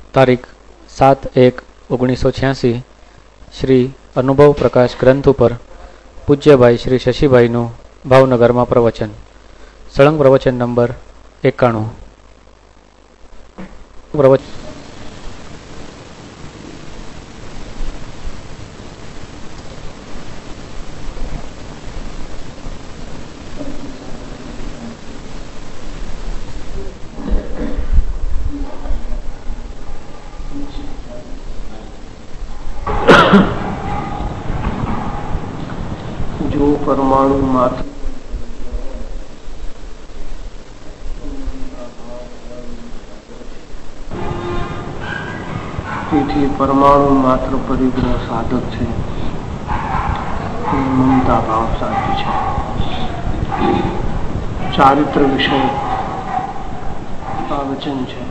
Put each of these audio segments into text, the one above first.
તારીખ 7/1/1986 શ્રી અનુભવ પ્રકાશ ગ્રંથ ઉપર પૂજ્યભાઈ શ્રી શશીભાઈનું ભાવનગરમાં પ્રવચન. સળંગ પ્રવચન નંબર 91. પ્રવચન जो परमाणु मात्र તેથી પરમાણુ માત્ર પરિગ્રહ સાધક છે, મમતા ભાવ સાધ્ય છે. ચારિત્ર વિષય આ વચન છે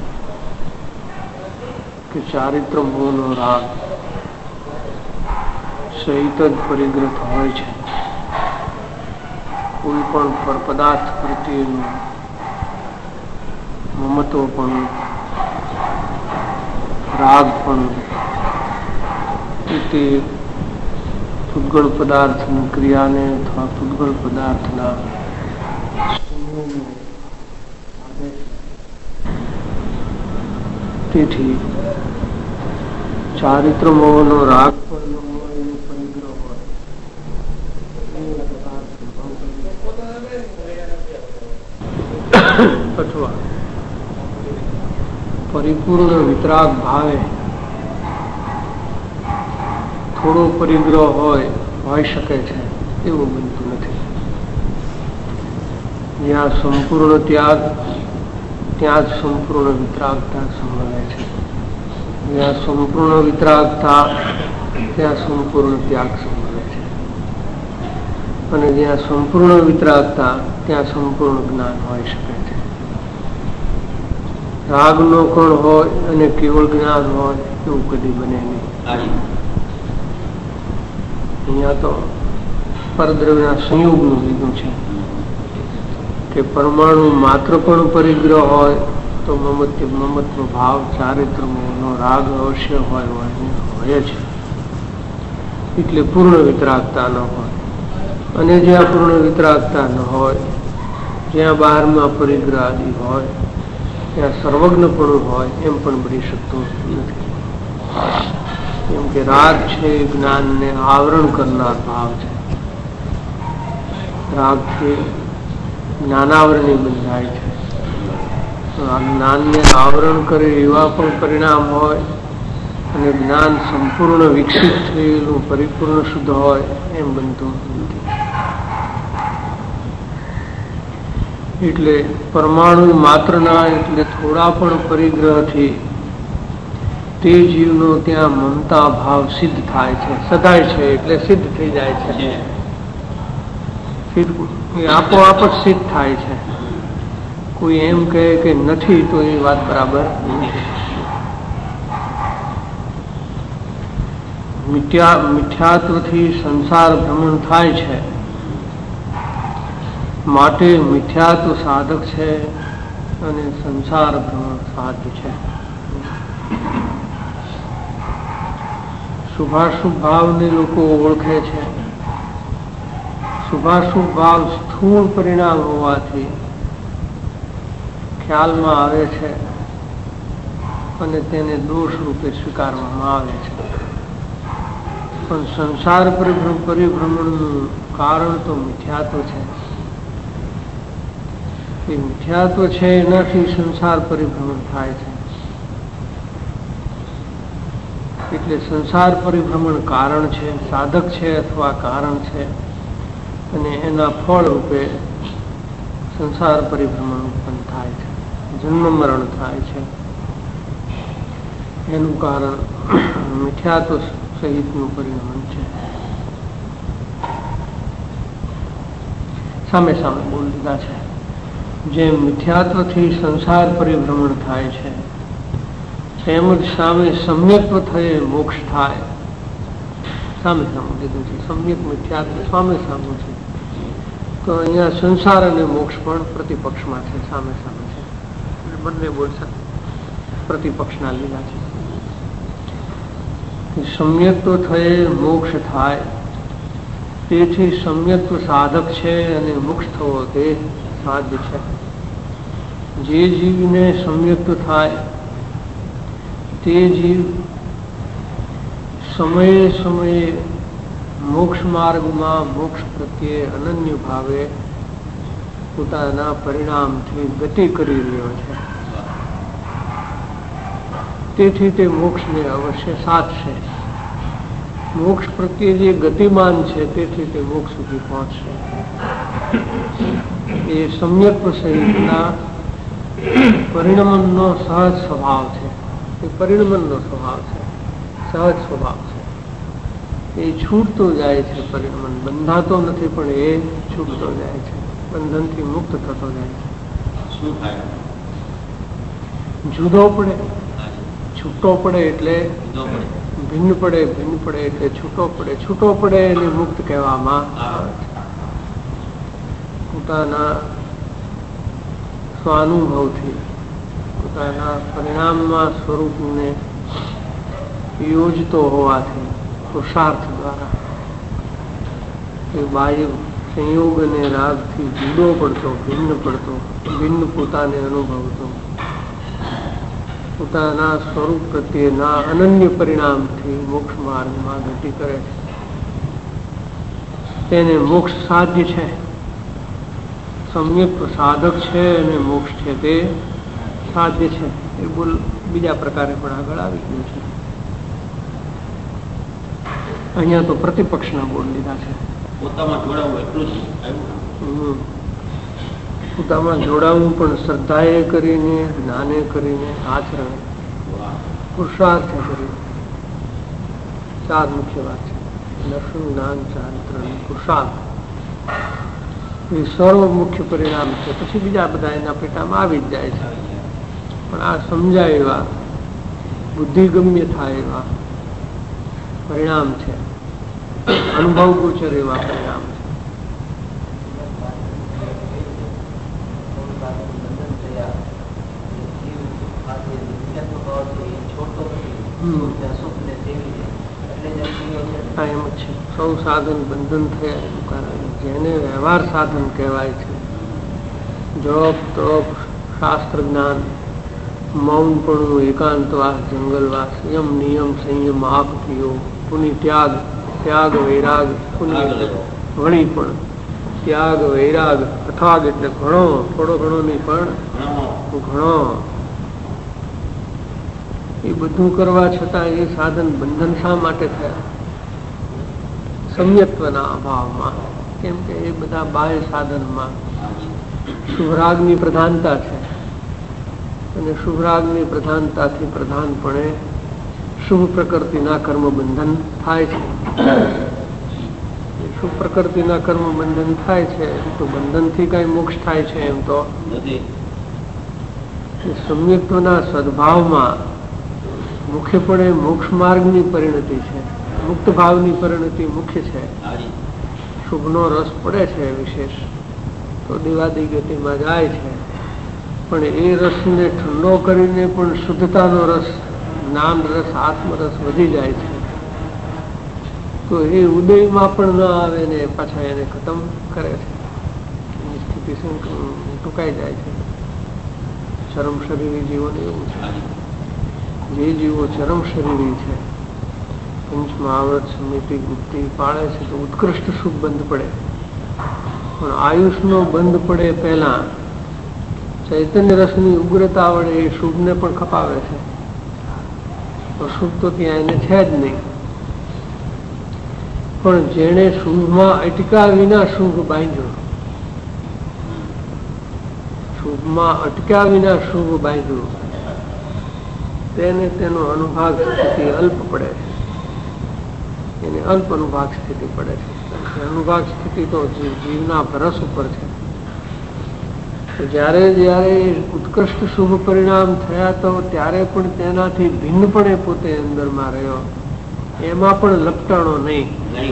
કે ચારિત્ર મોહનો રાગ સહિત જ પરિગ્રહ હોય છે. કોઈ પણ પદાર્થ પ્રત્યેનું મમત્વ પણ રાગ પણ તે પૂતગળ પદાર્થની ક્રિયાને અથવા પૂતગળ પદાર્થના તેથી ચારિત્ર મોહનો રાગ પણ અથવા પરિપૂર્ણ વિતરાગ ભાવે થોડો પરિગ્રહ હોઈ શકે છે એવું બનતું નથી. જ્યાં સંપૂર્ણ ત્યાગ ત્યાં જ સંપૂર્ણ વિતરાગતા સંભળાય છે. જ્યાં સંપૂર્ણ વિતરાગતા ત્યાં સંપૂર્ણ ત્યાગ સંભળાય છે. અને જ્યાં સંપૂર્ણ વિતરાગતા ત્યાં સંપૂર્ણ જ્ઞાન હોઈ શકે છે. રાગનો કોણ હોય અને કેવળ જ્ઞાન હોય એવું કદી બને નહીં. અહીંયા તો પરદ્રવ્યના સંયોગનું લીધું છે કે પરમાણુ માત્ર પણ પરિગ્રહ હોય તો મમત્વ ભાવ ચારિત્રનો રાગ અવશ્ય હોય છે. એટલે પૂર્ણ વિતરાગતા ન હોય. અને જ્યાં પૂર્ણ વિતરાગતા ન હોય, જ્યાં બહારમાં પરિગ્રહ આદિ હોય, ત્યાં સર્વજ્ઞપણું હોય એમ પણ બની શકતું નથી. કેમ કે રાગ છે જ્ઞાનને આવરણ કરનાર ભાવ છે. રાગથી જ્ઞાનાવરણી બંધાય છે. આ જ્ઞાનને આવરણ કરે એવા પણ પરિણામ હોય અને જ્ઞાન સંપૂર્ણ વિકસિત થયેલું પરિપૂર્ણ શુદ્ધ હોય એમ બનતું નથી. એટલે પરમાણુ માત્રના એટલે થોડા પણ પરિગ્રહથી તે જીવનો ત્યાં મમતા ભાવ સિદ્ધ થાય છે. સદાય છે એટલે સિદ્ધ થઈ જાય છે. એ આપોઆપ જ સિદ્ધ થાય છે. કોઈ એમ કહે કે નથી તો એ વાત બરાબર નથી. મિથ્યાત્વથી સંસાર ભ્રમણ થાય છે માટે મિથ્યાત્વ સાધક છે અને સંસાર ભ્રમણ સાધ્ય છે. શુભાશુભ ભાવને લોકો ઓળખે છે. શુભાશુભ ભાવ સ્થૂળ પરિણામ હોવાથી ખ્યાલમાં આવે છે અને તેને દોષ રૂપે સ્વીકારવામાં આવે છે. પણ સંસાર પરિભ્રમણનું કારણ તો મિથ્યાત્વ છે. એ મિથ્યાત્વ છે એનાથી સંસાર પરિભ્રમણ થાય છે. એટલે સંસાર પરિભ્રમણ કારણ છે, સાધક છે અથવા કારણ છે. અને એના ફળ રૂપે સંસાર પરિભ્રમણ ઉત્પન્ન થાય છે, જન્મ મરણ થાય છે. એનું કારણ મિથ્યાત્વ સહિતનું પરિણામ છે. સામે સામે બોલ દીધા છે. જેમ મિથ્યાત્વથી સંસાર પરિભ્રમણ થાય છે તેમજ સામે સમ્યક્ત્વ થયે મોક્ષ થાય. સામે સામે લીધું છે. સમ્યક મિથ્યાત્વ સામે સામે છે. તો અહીંયા સંસાર અને મોક્ષ પણ પ્રતિપક્ષમાં છે, સામે સામે છે. બંને બોલ પ્રતિપક્ષના લીધા છે. સમ્યક્ત્વ થયે મોક્ષ થાય, તેથી સમ્યક્ત્વ સાધક છે અને મોક્ષ થવો તે સાધ્ય છે. જે જીવને સમ્યક્ત્વ થાય તે જીવ સમયે સમયે મોક્ષ માર્ગમાં મોક્ષ પ્રત્યે અનન્ય ભાવે પોતાના પરિણામથી ગતિ કરી રહ્યો છે. તેથી તે મોક્ષને અવશ્ય સાધશે. મોક્ષ પ્રત્યે જે ગતિમાન છે તેથી તે મોક્ષ સુધી પહોંચશે. એ સમ્યક્ત્વ સહિતના પરિણમનનો સહજ સ્વભાવ છે. એ પરિણમનનો સ્વભાવ છે, સહજ સ્વભાવ છે. એ છૂટતો જાય છે. પરિણમન બંધાતો નથી, પણ એ છૂટતો જાય છે, બંધનથી મુક્ત થતો જાય છે. શું થાય? જુદો પડે, છૂટો પડે એટલે ભિન્ન પડે, ભિન્ન પડે એટલે છૂટો પડે, છૂટો પડે એને મુક્ત કહેવામાં આવે છે. પોતાના સ્વાનુભવથી પોતાના પરિણામમાં સ્વરૂપને યોજતો હોવાથી પુરુષાર્થ દ્વારા એ બાહ્ય સંયોગ અને રાગથી જુદો પડતો, ભિન્ન પોતાને અનુભવતો, પોતાના સ્વરૂપ પ્રત્યેના અનન્ય પરિણામથી મોક્ષ માર્ગમાં ગતિ કરે છે. તેને મોક્ષ સાધ્ય છે, સમ્યક્ત્વ સાધક છે અને મોક્ષ છે તે સાધ્ય છે. એ બોલ બીજા પ્રકારે પણ આગળ આવી ગયું છે. અહીંયા તો પ્રતિપક્ષના બોર્ડ લીધા છે. પોતામાં જોડાવું એટલું જ આવ્યું. પોતામાં જોડાવું પણ શ્રદ્ધાએ કરીને, જ્ઞાને કરીને, આચરણ પુરુષાર્થ કરીને. ચાર મુખ્ય વાત છે: દર્શન, જ્ઞાન, ચારિત્ર, પુરુષાર્થ. એ સર્વ મુખ્ય પરિણામ છે. પછી બીજા બધા એના પેટામાં આવી જ જાય છે. પણ આ સમજાય એવા, બુદ્ધિગમ્ય થાય એવા પરિણામ છે, અનુભવ ગોચર એવા પરિણામ છે. એમ જ છે. સૌ સાધન બંધન થયા એનું કારણ જેને વ્યવહાર સાધન કહેવાય છે, જોપ, તપ, શાસ્ત્ર જ્ઞાન, મૌનપણું, એકાંતવાસ, જંગલવાસ, યમ, નિયમ, સંયમ, આપતીઓ, પુનિ ત્યાગ, ત્યાગ વૈરાગ, પુનિ વણી પણ ત્યાગ વૈરાગ, અથાગ એટલે ઘણો, થોડો ઘણો નહીં પણ ઘણો. એ બધું કરવા છતાં એ સાધન બંધન શા માટે થયા? સમ્યક્ત્વના અભાવમાં. કેમ કે એ બધા બાહ્ય સાધનમાં શુભરાગની પ્રધાનતા છે, અને શુભરાગની પ્રધાનતાથી પ્રધાનપણે શુભ પ્રકૃતિના કર્મ બંધન થાય છે. શુભ પ્રકૃતિના કર્મ બંધન થાય છે તો બંધનથી કઈ મોક્ષ થાય છે એમ તો નથી. સમ્યક્ત્વના સદભાવમાં મુખ્યપણે મોક્ષ માર્ગની પરિણતિ છે, મુક્ત ભાવની પરિણતિ મુખ્ય છે. શુભનો રસ પડે છે વિશેષ તો દિવાદી ગતિમાં જાય છે, પણ એ રસને ઠંડો કરીને પણ શુદ્ધતાનો રસ, જ્ઞાન રસ, આત્મરસ વધી જાય છે. તો એ ઉદયમાં પણ ન આવે ને પાછા એને ખતમ કરે છે. એની સ્થિતિ ટૂંકાઈ જાય છે. ચરમ શરીરી જીવોને એવું છે. જે જીવો ચરમ શરીરી છે, પંચમહાવ્રત સમિતિ ગુપ્તિ પાળે છે તો ઉત્કૃષ્ટ સુખ બંધ પડે, પણ આયુષનો બંધ પડે પહેલા ચૈતન્ય રસની ઉગ્રતા વડે એ શુભને પણ ખપાવે છે. અશુભ તો ત્યાં એને છે જ નહીં. પણ જેણે શુભમાં અટક્યા વિના શુભ બાંધ્યો, શુભમાં અટક્યા વિના શુભ બાંધ્યું, તેને તેનો અનુભાગ સ્થિતિ અલ્પ પડે છે. એને અલ્પ અનુભાગ સ્થિતિ પડે છે. અનુભાગ સ્થિતિ તો જીવના ભરસ ઉપર છે. જ્યારે જ્યારે ઉત્કૃષ્ટ શુભ પરિણામ થયા તો ત્યારે પણ તેનાથી ભિન્નપણે પોતે અંદરમાં રહ્યો, એમાં પણ લપટાણો નહીં,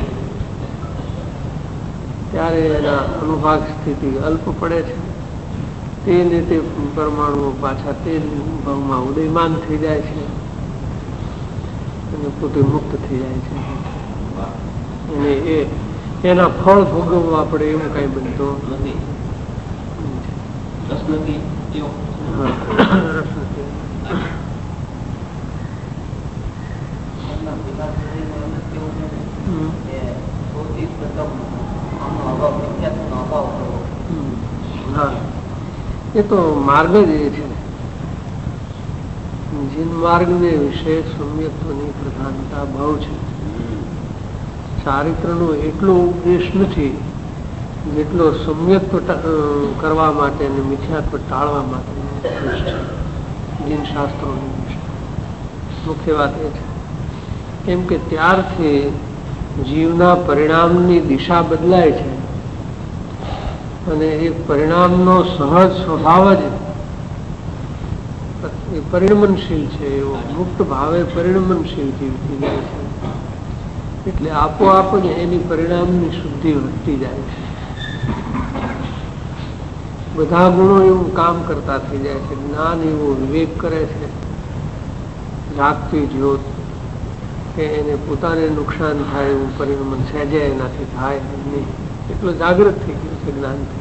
ત્યારે એના અનુભાગ સ્થિતિ અલ્પ પડે છે. તેને તે પરમાણુઓ પાછા તે ભાવમાં ઉદયમાન થઈ જાય છે. અને પોતે મુક્ત થઈ જાય છે. અને એના ફળ ભોગવવા પડે એવું કઈ બનતો નથી. રસ નથી એવો. રસ નથી. હા, એ તો માર્ગ જ એ છે. જીન માર્ગ ને વિશે સમ્યક્ત્વની પ્રધાનતા બહુ છે. ચારિત્રનો એટલો ઉપદેશ નથી જેટલો સમ્યક્ત્વ કરવા માટે અને મિથ્યાત્વ ટાળવા માટે જીન શાસ્ત્રોની મુખ્ય વાત એ છે. કેમ કે ત્યારથી જીવના પરિણામની દિશા બદલાય છે અને એ પરિણામનો સહજ સ્વભાવ જ એ પરિણમનશીલ છે. એવો મુક્ત ભાવે પરિણમનશીલ જીવતી જાય છે. એટલે આપોઆપ જ એની પરિણામની શુદ્ધિ વધતી જાય છે. બધા ગુણો એવું કામ કરતા થઈ જાય છે. જ્ઞાન એવો વિવેક કરે છે. જાગતી જ્યોત કે એને પોતાને નુકસાન થાય એવું પરિણમન સહેજે એનાથી થાય નહીં. એટલો જાગૃત થઈ ગયો છે જ્ઞાનથી.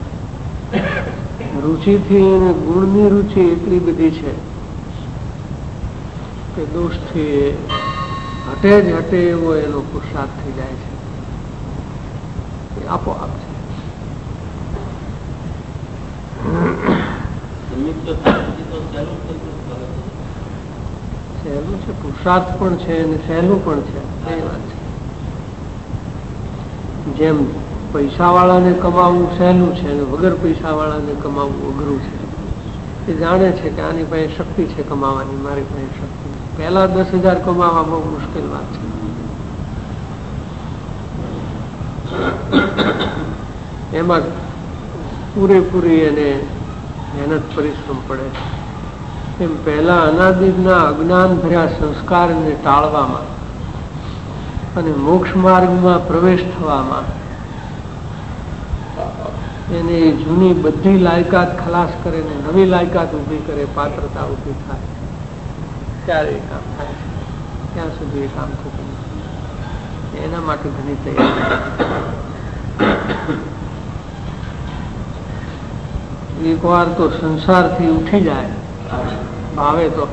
રુચિથી અને ગુણની રુચિ એટલી બધી છે કે દોષથી હટે જ હટે એવો એનો પુરુષાર્થ થઈ જાય છે. એ આપોઆપ છે. સહેલું છે, પુરુષાર્થ પણ છે અને સહેલું પણ છે. એ વાત છે. જેમ પૈસા વાળાને કમાવવું સહેલું છે અને વગર પૈસા વાળાને કમાવવું અઘરું છે. એ જાણે છે કે આની પાસે શક્તિ છે કમાવાની, મારી પાસે શક્તિ નથી. પહેલા 10,000 કમાવા બહુ મુશ્કેલ વાત છે. એમાં પૂરેપૂરી એને મહેનત પરિશ્રમ પડે છે. એમ પહેલા અનાદિના અજ્ઞાન ભર્યા સંસ્કારને ટાળવામાં અને મોક્ષ માર્ગમાં પ્રવેશ થવામાં એને જૂની બધી લાયકાત ખલાસ કરે ને નવી લાયકાત ઊભી કરે, પાત્રતા ઊભી થાય ત્યારે એ કામ થાય છે. ત્યાં સુધી એ કામ થતું નથી. એના માટે ઘણી તૈયારી. એકવાર તો સંસારથી ઉઠી જાય ભાવે તો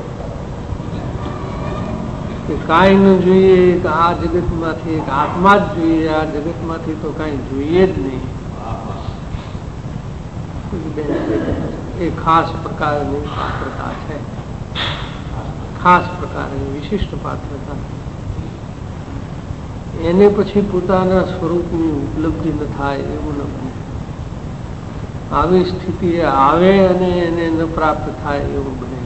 કે કાંઈ ન જોઈએ, આ જગતમાંથી એક આત્મા જ જોઈએ, આ જગતમાંથી તો કાંઈ જોઈએ જ નહીં. એ ખાસ પ્રકારની પાત્રતા છે. ખાસ પ્રકારની વિશિષ્ટ પાત્રતા. એને પછી પોતાના સ્વરૂપની ઉપલબ્ધિ ન થાય એવું ન બને. આવી સ્થિતિ આવે અને એને ન પ્રાપ્ત થાય એવું બને.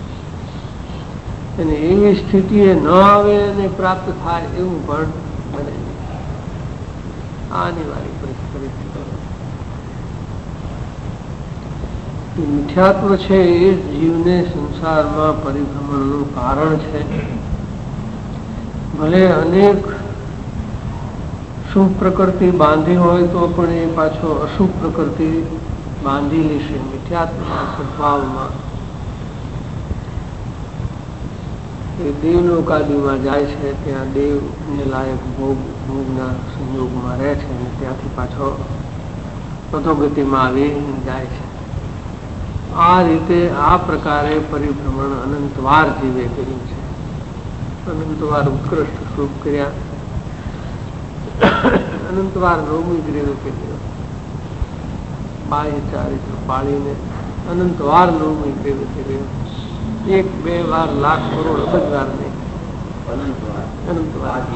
અને એવી સ્થિતિ ન આવે અને પ્રાપ્ત થાય એવું પણ બને. આ અનિવાર્ય પરિસ્થિતિ. મિથ્યાત્વ છે એ જીવને સંસારમાં પરિભ્રમણનું કારણ છે. ભલે અનેક શુભ પ્રકૃતિ બાંધી હોય તો પણ એ પાછો અશુભ પ્રકૃતિ બાંધી લેશે. મિથ્યાત્વના સદભાવમાં એ દેવલોકાદીમાં જાય છે. ત્યાં દેવને લાયક ભોગના સંયોગમાં રહે છે અને ત્યાંથી પાછો અધોગતિમાં આવી જાય છે. આ રીતે આ પ્રકારે પરિભ્રમણ અનંતવાર જીવે કર્યું છે. અનંતવાર ઉત્કૃષ્ટ સુખ કર્યા, અનંતવાર નવમી કર્યો, બાહ્ય ચારિત્ર પાળીને અનંતવાર નવમી કર્યો. 1-2 વાર લાખ કરોડ અબજ વાર નહીં, અનંતવાર.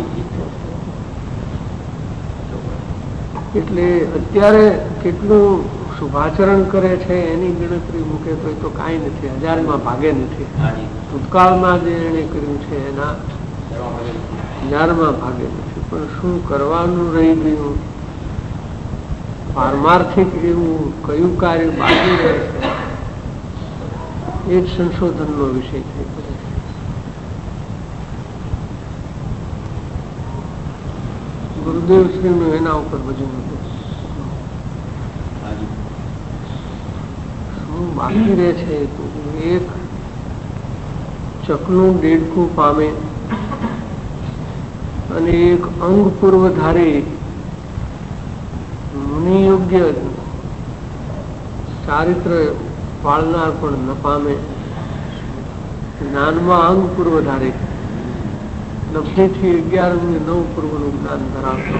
એટલે અત્યારે કેટલું શુભાચરણ કરે છે એની ગણતરી મૂકે તો કાંઈ નથી, 1000માં ભાગે નથી. ભૂતકાળમાં જે એને કર્યું છે એના 1000માં ભાગે નથી. પણ શું કરવાનું રહી ગયું, પારમાર્થિક એવું કયું કાર્ય બાકી રહે છે એ જ સંશોધનનો વિષય થઈ પડે છે. ગુરુદેવ શ્રીનું એના ઉપર ભજન હતું. શું બાકી રહે છે? એક ચકલું દેડકું પામે અને એક અંગ પૂર્વધારી મુનિ યોગ્ય ચારિત્ર પાળનાર પણ ન પામે. જ્ઞાનમાં અંગ પૂર્વધારી 90 થી 11 9 પૂર્વનું જ્ઞાન ધરાવતો,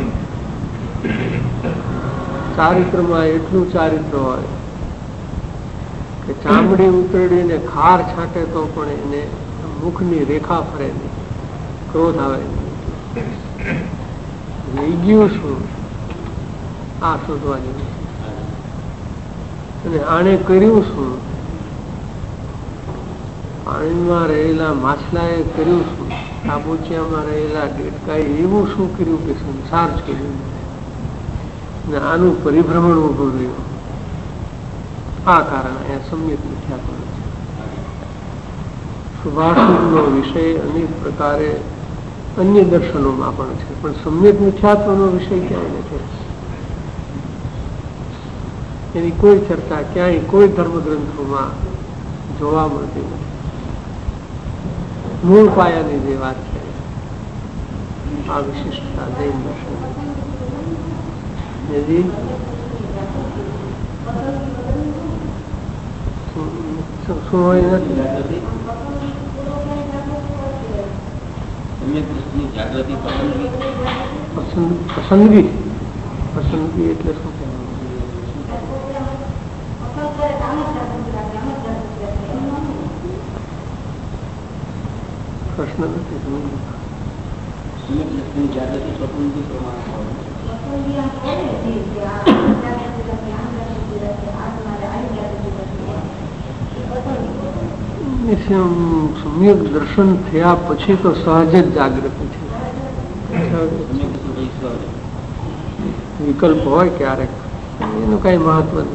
ચારિત્રમાં એટલું ચારિત્ર હોય કે ચામડી ઉતરડીને ખાર છાંટે તો પણ એને મુખની રેખા ફરે નહીં, ક્રોધ આવે નહીં. ગયું શું આ શોધવા જેવું, અને આણે કર્યું શું, પાણીમાં રહેલા માછલાએ કર્યું શું, ટાબુચિયામાં રહેલા ડેટકાએ એવું શું કર્યું કે સંસાર જ કર્યું ને આનું પરિભ્રમણ ઉભું રહ્યું. આ કારણ અહીંયા સમ્યક મિથ્યાત્વ છે. શુભાશુભનો વિષય અનેક પ્રકારે અન્ય દર્શનોમાં પણ છે, પણ સમ્યક મિથ્યાત્વનો વિષય ક્યાંય નથી. એની કોઈ ચર્ચા ક્યાંય કોઈ ધર્મગ્રંથોમાં જોવા મળતી નથી. મૂળ પાયાની જે વાત છે આ વિશિષ્ટતા જૈન દર્શન. શું હોય નથી પસંદગી. પસંદગી એટલે શું પ્રશ્ન નથી સમ્યક દર્શન થયા પછી તો સહજ જ જાગૃતિ છે. વિકલ્પ હોય ક્યારેક એનું કઈ મહત્વ નથી,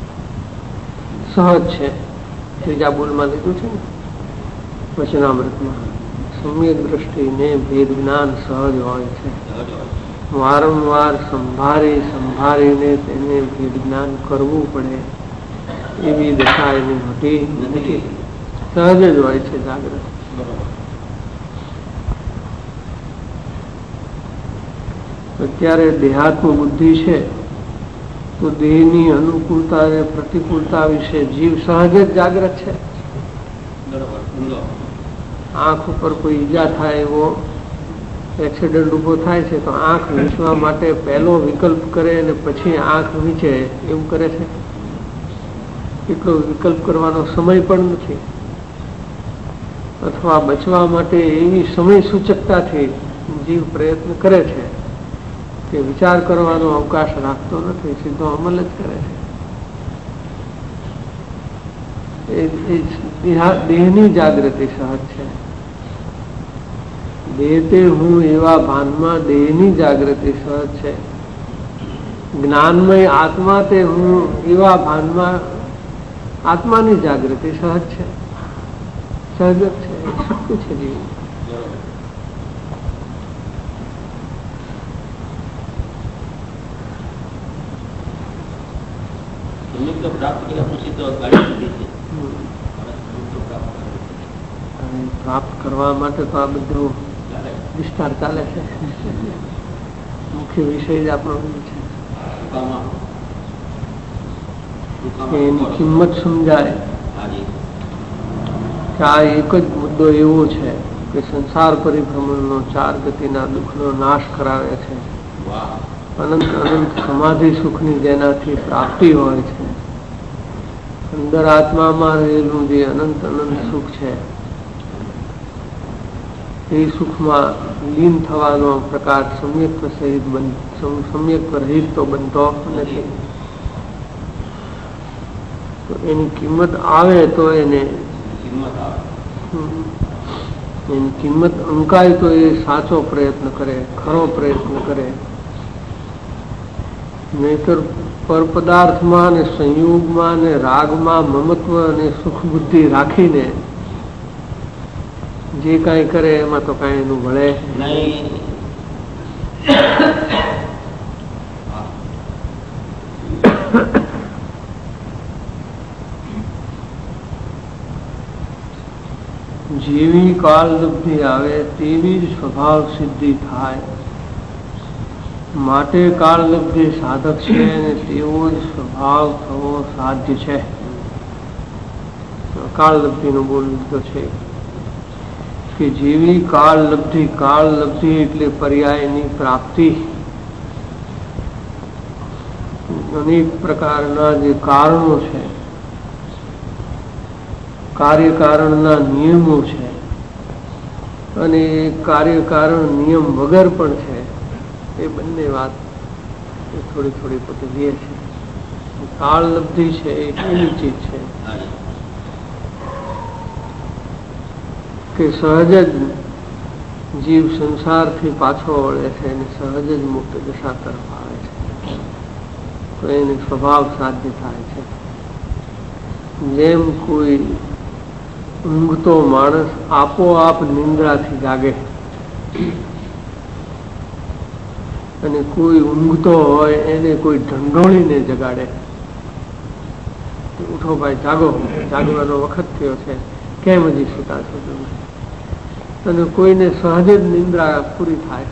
સહજ છે. ત્રીજા બોલમાં લીધું છે ને વચનામૃતમાં, સમ્યક દ્રષ્ટિને ભેદ જ્ઞાન સહજ હોય છે. વારંવાર સંભાળીને તેને ભેદ જ્ઞાન કરવું પડે એવી દશા એની હોતી નથી, સહજ જ હોય છે જાગૃત. અત્યારે દેહાત્મ બુદ્ધિ છે તો દેહની અનુકૂળતા અને પ્રતિકૂળતા વિશે જીવ સહજ જ જાગૃત છે. આંખ ઉપર કોઈ ઈજા થાય એવો એક્સિડન્ટ ઉભો થાય છે તો આંખ વીંચવા માટે પહેલો વિકલ્પ કરે અને પછી આંખ વીંચે એવું કરે છે? એટલો વિકલ્પ કરવાનો સમય પણ નથી. અથવા બચવા માટે એવી સમય સૂચકતાથી જીવ પ્રયત્ન કરે છે કે વિચાર કરવાનો અવકાશ રાખતો નથી, સીધો અમલ જ કરે છે. દેહની જાગૃતિ સહજ છે. દેહ તે હું એવા ભાનમાં દેહની જાગૃતિ સહજ છે. જ્ઞાનમય આત્મા તે હું એવા ભાનમાં આત્માની જાગૃતિ સહજ છે. સહજ જ છે, શક્ય છે જીવ. પ્રાપ્ત કરવા માટે તો આ બધું વિસ્તાર ચાલે છે. મુખ્ય વિષય જ આપણો છે એની કિંમત સમજાય કે આ એક જ મુદ્દો એવો છે કે સંસાર પરિભ્રમણનો 4 ગતિના દુઃખનો નાશ કરાવે છે. અનંત અનંત સમાધિ સુખની જેનાથી પ્રાપ્તિ હોય છે, અંદર આત્મામાં રહેલું જે અનંત અનંત સુખ છે એ સુખમાં લીન થવાનો પ્રકાર સમ્યક સહિત સમ્યક રહિત તો બનતો નથી. તો એની કિંમત આવે તો એની કિંમત અંકાય તો એ સાચો પ્રયત્ન કરે, ખરો પ્રયત્ન કરે. નહીતર પર પદાર્થમાં ને સંયોગમાં ને રાગમાં મમત્વ અને સુખ બુદ્ધિ રાખીને જે કાંઈ કરે એમાં તો કાંઈ એનું ભળે નહીં. જેવી કાળલબ્ધિ આવે તેવી જ સ્વભાવ સિદ્ધિ થાય. માટે કાળલબ્ધિ સાધક છે અને તેવો જ સ્વભાવ થવો સાધ્ય છે. કાળલબ્ધિનો બોલ લીધો છે કે જેવી કાળલબ્ધિ, કાળલબ્ધિ એટલે પર્યાયની પ્રાપ્તિ. અનેક પ્રકારના જે કારણો છે, કાર્યકારણના નિયમો છે અને કાર્યકારણ નિયમ વગર પણ છે. એ બંને વાત થોડી થોડી પોતે લે છે. કાળલબ્ધિ છે એ એવી ચીજ છે કે સહજ જ જીવ સંસારથી પાછો વળે છે અને સહજ જ મુક્ત દશા તરફ આવે છે. તો એને સ્વભાવ સાધ્ય થાય છે. જેમ કોઈ ઊંઘતો માણસ આપોઆપ નિંદ્રાથી જાગે અને કોઈ ઊંઘતો હોય એને કોઈ ઢંઢોળીને જગાડે, ઉઠો ભાઈ જાગો, જાગવાનો વખત થયો છે, કેમ હજી સુતા છો તમે? અને કોઈને સહજ જ નિંદ્રા પૂરી થાય.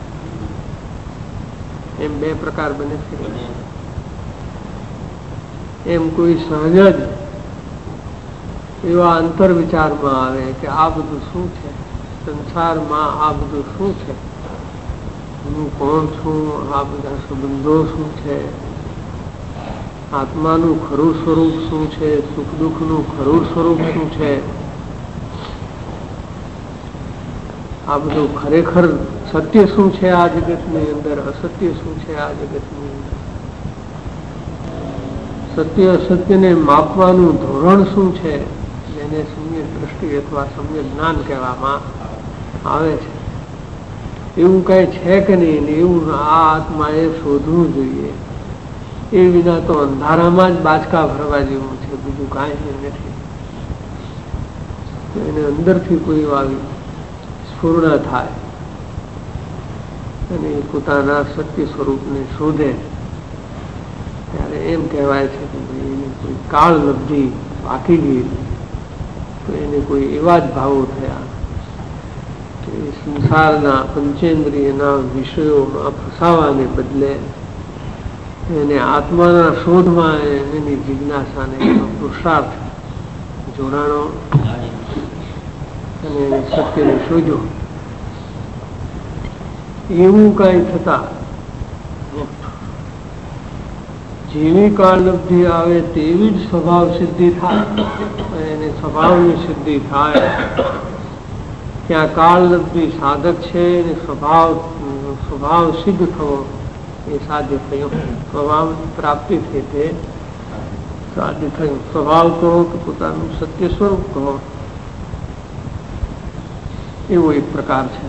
એમ બે પ્રકાર બને છે. એમ કોઈ સહજ જ એવા અંતર વિચારમાં આવે કે આ બધું શું છે, સંસારમાં આ બધું શું છે, હું કોણ છું, આ બધા સંબંધો શું છે, આત્માનું ખરું સ્વરૂપ શું છે, સુખ દુઃખનું ખરું સ્વરૂપ શું છે, આ બધું ખરેખર સત્ય શું છે આ જગતની અંદર, અસત્ય શું છે આ જગતની અંદર, સત્ય અસત્યને માપવાનું ધોરણ શું છે, જેને સમ્યક દ્રષ્ટિ અથવા સમ્યક જ્ઞાન કહેવામાં આવે છે. એવું કઈ છે કે નહીં, એવું આ આત્માએ શોધવું જોઈએ. એ વિના તો અંધારામાં જ બાચકા ભરવા જેવું છે, બીજું કાંઈ નથી. એને અંદરથી કોઈ આવી સ્ફૂર્ણ થાય અને પોતાના સત્ય સ્વરૂપને શોધે ત્યારે એમ કહેવાય છે કે ભાઈ એને કોઈ કાળલબ્ધિ બાકી ગઈ, તો એને કોઈ એવા જ ભાવો થયા કે સંસારના પંચેન્દ્રિયના વિષયોમાં ફસાવાને બદલે એને આત્માના શોધમાં એની જિજ્ઞાસાને એનો પુરુષાર્થ જોડાણો અને એને સત્યને શોધ્યો. એવું કઈ થતા જેવી કાળલબ્ધિ આવે તેવી જ સ્વભાવ સિદ્ધિ થાય. એને સ્વભાવની સિદ્ધિ થાય ત્યાં કાળલબ્ધિ સાધક છે અને સ્વભાવ સિદ્ધ થવો એ સાધ્ય થયું. સ્વભાવ પ્રાપ્તિ થઈ તે સાધ્ય થયું. સ્વભાવ કહો કે પોતાનું સત્ય સ્વરૂપ કહો, એવો એક પ્રકાર છે.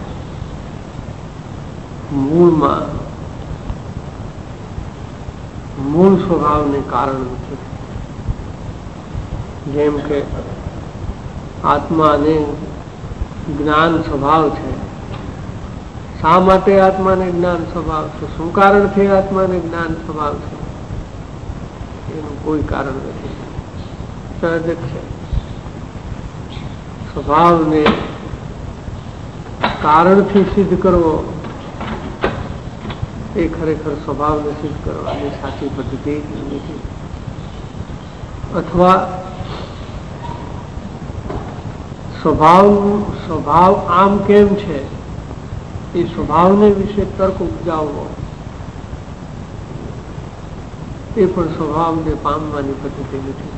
મૂળ સ્વભાવને કારણ નથી. જેમ કે આત્માને જ્ઞાન સ્વભાવ છે. શા માટે આત્માને જ્ઞાન સ્વભાવ છે? શું કારણથી આત્માને જ્ઞાન સ્વભાવ છે? એનું કોઈ કારણ નથી, સહજ જ છે. સ્વભાવને કારણથી સિદ્ધ કરવો એ ખરેખર સ્વભાવને સિદ્ધ કરવાની સાચી પદ્ધતિ નથી. અથવા સ્વભાવ આમ કેમ છે એ સ્વભાવને વિશે તર્ક ઉપજાવવો એ પણ સ્વભાવને પામવાની પદ્ધતિ નથી.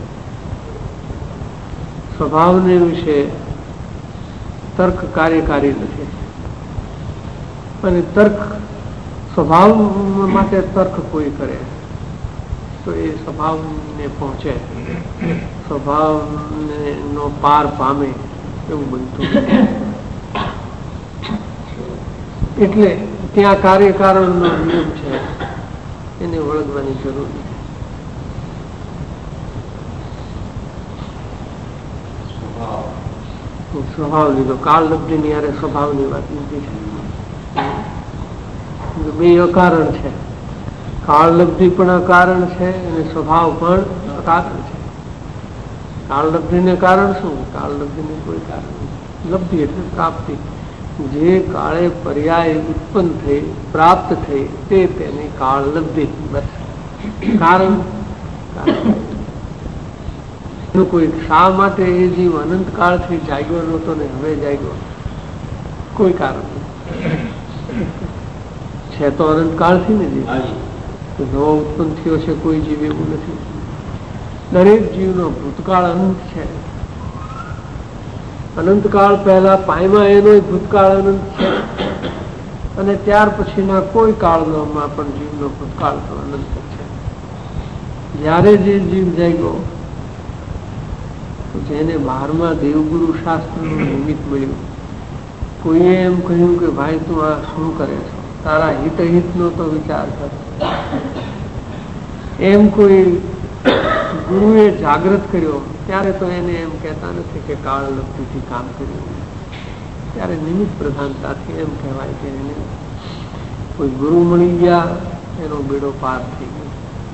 સ્વભાવને વિશે તર્ક કાર્યકારી નથી અને સ્વભાવ માટે તર્ક કોઈ કરે તો એ સ્વભાવને પહોંચે, સ્વભાવને નો પાર પામે એવું બનતું. એટલે ત્યાં કાર્યકારણનો નિયમ છે, એને વળગવાની જરૂર નથી. સ્વભાવ લીધો, કાળલબ્ધિની યારે સ્વભાવની વાત નથી છે. બે અકારણ છે. કાળલબ્ધિ પણ અકારણ છે અને સ્વભાવ પણ અકારણ છે. કાળલબ્ધિને કારણ શું? કાળલબ્ધિને કોઈ કારણ નથી. લબ્ધિ એટલે પ્રાપ્તિ. જે કાળે પર્યાય ઉત્પન્ન થઈ પ્રાપ્ત થઈ તે તેની કાળ લબ્ધિ. બસ કારણ કોઈ શા માટે એ જીવ અનંત કાળથી જાગ્યો નહોતો ને હવે જાગ્યો, કોઈ કારણ છે તો અનંત કાળથી ને જીવ નવો ઉત્પન્ન થયો છે. કોઈ જીવ એવું નથી. દરેક જીવનો ભૂતકાળ અનંત છે. અનંતકાળ પહેલા પાયમાં એનો ભૂતકાળ અનંત છે અને ત્યાર પછીના કોઈ કાળમાં પણ જીવનો ભૂતકાળ તો અનંત છે. જ્યારે જે જીવ જાગ્યો જેને 12મા દેવગુરુ શાસ્ત્રનું નિમિત્ત મળ્યું, કોઈએ એમ કહ્યું કે ભાઈ તું આ શું કરે છો, તારા હિતહિતનો તો વિચાર કર, એમ કોઈ ગુરુએ જાગૃત કર્યો, ત્યારે તો એને એમ કહેતા નથી કે કાળ લબ્ધિથી કામ કર્યું. ત્યારે નિમિત્ત પ્રધાનતાથી એમ કહેવાય કે એને કોઈ ગુરુ મળી ગયા, એનો બેડો પાર થઈ ગયો.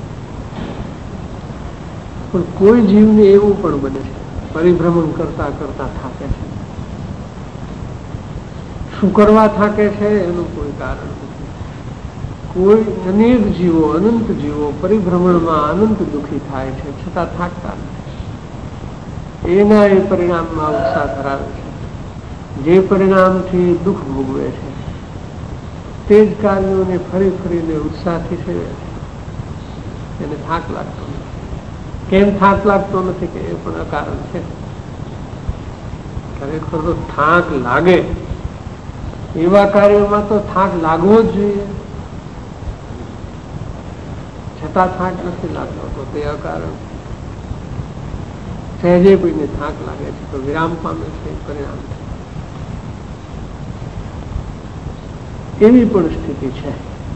પણ કોઈ જીવને એવું પણ બને છે પરિભ્રમણ કરતા કરતા થાકે છે. શું કરવા થાકે છે એનું કોઈ કારણ નથી. કોઈ અનેક જીવો અનંત જીવો પરિભ્રમણમાં અનંત દુઃખી થાય છે છતાં થાકતા નથી. એના એ પરિણામમાં ઉત્સાહ ધરાવે છે. જે પરિણામથી દુઃખ ભોગવે છે તે જ કાર્યોને ફરી ફરીને ઉત્સાહથી સેવે છે. એને થાક લાગતો નથી. કેમ થાક લાગતો નથી કે એ પણ અકારણ છે. ખરેખર તો થાક લાગે એવા કાર્યોમાં તો થાક લાગવો જ જોઈએ, છતાં થાક નથી લાગતો તો તે અકારણ. સહેજે કોઈને થાક લાગે છે તો વિરામ પામે છે, પરિણામ છે. એવી પણ સ્થિતિ છે.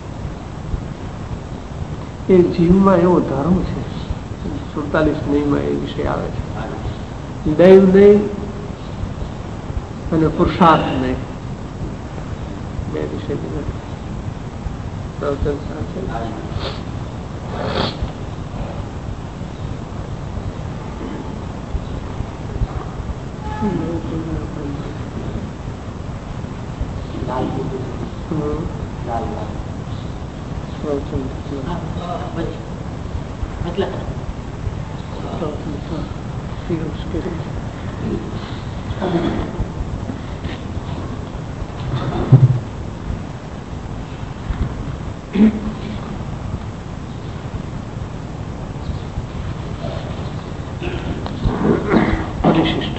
એ જીવમાં એવો ધર્મ છે. 47 નહીંમાં એ વિષય આવે છે. દૈવ નહીં અને પુરુષાર્થ નહીં, બે વિષય પ્રવચન સાથે પરિશિષ્ટ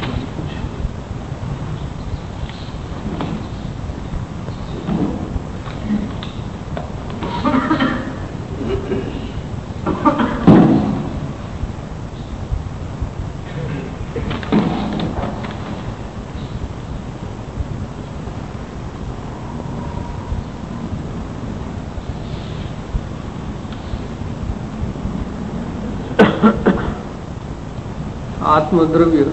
આત્મદ્રવ્ય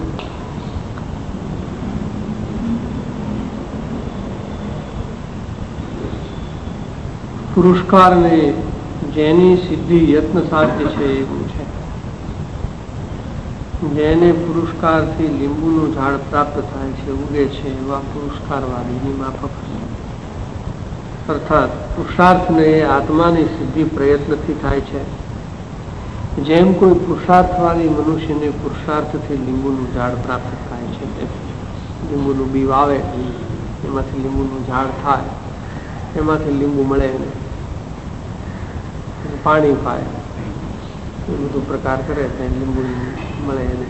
પુરસ્કારને જેની સિદ્ધિ યત્ન સાધ્ય છે એવું છે. જેને પુરસ્કારથી લીંબુનું ઝાડ પ્રાપ્ત થાય છે, ઉગે છે, એવા પુરસ્કારવાદીની માફક. અર્થાત પુરુષાર્થને આત્માની સિદ્ધિ પ્રયત્નથી થાય છે. જેમ કોઈ પુરુષાર્થવાદી મનુષ્યને પુરુષાર્થથી લીંબુનું ઝાડ પ્રાપ્ત થાય છે, લીંબુનું બી વાવે, એમાંથી લીંબુનું ઝાડ થાય, એમાંથી લીંબુ મળે એને, પાણી પાય, એ બધું પ્રકાર કરે તો લીંબુ મળે એને.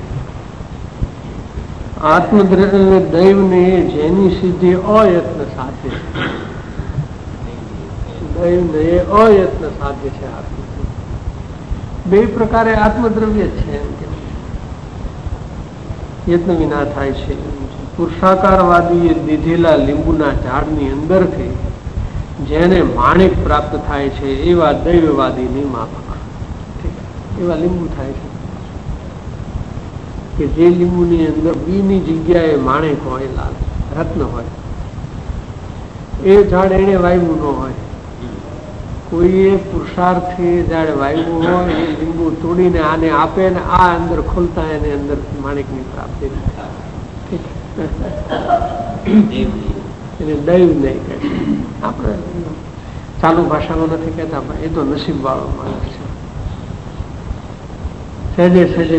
આત્મદ્રવ્ય દૈવને જેની સિદ્ધિ અયત્ન સાધ્ય છે, દૈવને એ અયત્ન સાધ્ય છે. બે પ્રકારે આત્મદ્રવ્ય છે એમ કે યત્ન વિના થાય છે. પુરુષાકારવાદીએ દીધેલા લીંબુના ઝાડની અંદરથી જેને માણિક પ્રાપ્ત થાય છે એવા દૈવવાદીની માફક એવા લીંબુ થાય છે કે જે લીંબુની અંદર બીની જગ્યાએ માણેક હોય, લાલ રત્ન હોય. એ ઝાડ એને વાવ્યું ન હોય. કોઈએ પુરુષાર્થથી ઝાડ વાવ્યું હોય, એ લીંબુ તોડીને આને આપે ને આ અંદર ખોલતા એને અંદર માણેકની પ્રાપ્તિ થાય. એને દૈવ નહીં કહે છે. આપણે ચાલુ ભાષામાં નથી કહેતા, પણ એ તો નસીબ વાળો માણસ છે. સહેજે સહેજે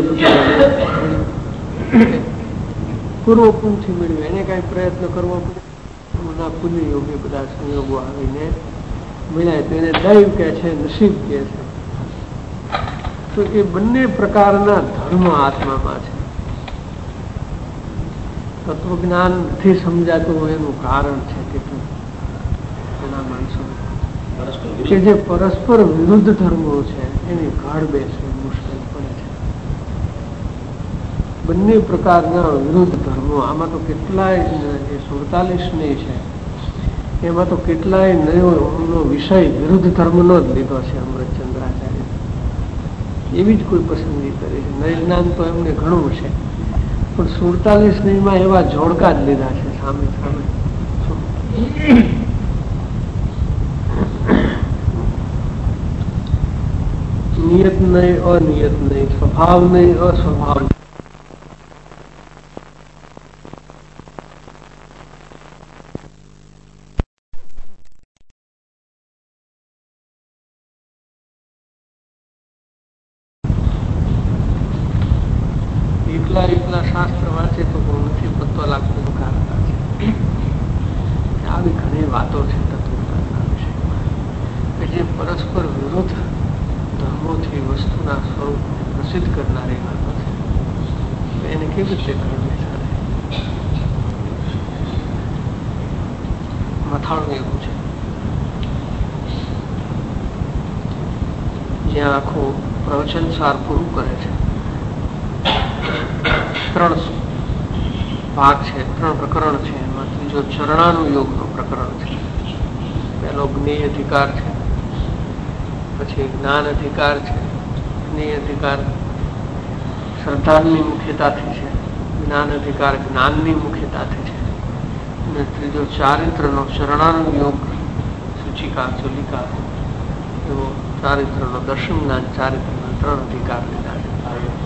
પૂર્વ પુણ્યથી મેળવ્યું, એને કઈ પ્રયત્ન કરવો પડે ના, પુણ્ય યોગ્ય બધા સંયોગો આવીને મળ્યા તો એને દૈવ કહે છે, નસીબ કહે છે. તો એ બંને પ્રકારના ધર્મ આત્મામાં છે. તત્વજ્ઞાનથી સમજાતું એનું કારણ છે કેટલું એના માણસો કે જે પરસ્પર વિરુદ્ધ ધર્મો છે એની ઘાડ બેસવી મુશ્કેલ પડે છે. બંને પ્રકારના વિરુદ્ધ ધર્મો, આમાં તો કેટલાય 47 નહીં છે, એમાં તો કેટલાય નયો વિષય વિરુદ્ધ ધર્મનો જ લીધો છે અમૃતચંદ્રાચાર્ય. એવી જ કોઈ પસંદગી કરી છે. નય જ્ઞાન તો એમને ઘણું છે, પણ 47 નયમાં એવા જોડકા જ લીધા છે સામે સામે. નિયત નહીં, અનિયત નહીં, સ્વભાવ નહીં, અસ્વભાવ. એકલા શાસ્ત્ર વાંચે તો બહુ નથી પત્તો લાગતું કારણ છે. આવી ઘણી વાતો છે તત્વજ્ઞાનના વિષયમાં કે જે પરસ્પર વિરુદ્ધ ધર્મોથી વસ્તુના સ્વરૂપને પ્રસિદ્ધ કરનારી વાતો છે. એને કેવી રીતે કરવી ચાલે? મથાળું એવું છે જ્યાં આખું પ્રવચન સાર પૂરું કરે છે. 3 ભાગ છે, 3 પ્રકરણ છે. એમાં ત્રીજો ચરણાનુયોગનું પ્રકરણ છે. પહેલો જ્ઞેય અધિકાર છે, પછી જ્ઞાન અધિકાર છે. જ્ઞેય અધિકાર શ્રદ્ધાની મુખ્યતાથી છે, જ્ઞાન અધિકાર જ્ઞાનની મુખ્યતાથી છે, અને ત્રીજો ચારિત્રનો ચરણાનુયોગ સૂચિકા ચુલિકા એવો ચારિત્રનો દર્શન જ્ઞાન ચારિત્રના 3 અધિકાર લીધા છે.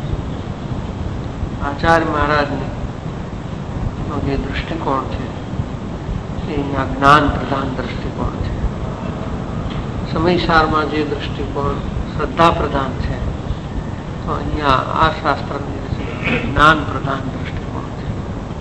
આચાર્ય મહારાજનો જે દૃષ્ટિકોણ છે એ અહીંયા જ્ઞાન પ્રધાન દૃષ્ટિકોણ છે. સમયસારમાં જે દૃષ્ટિકોણ શ્રદ્ધા પ્રધાન છે, તો અહીંયા આ શાસ્ત્રની જ્ઞાન પ્રધાન દૃષ્ટિકોણ છે.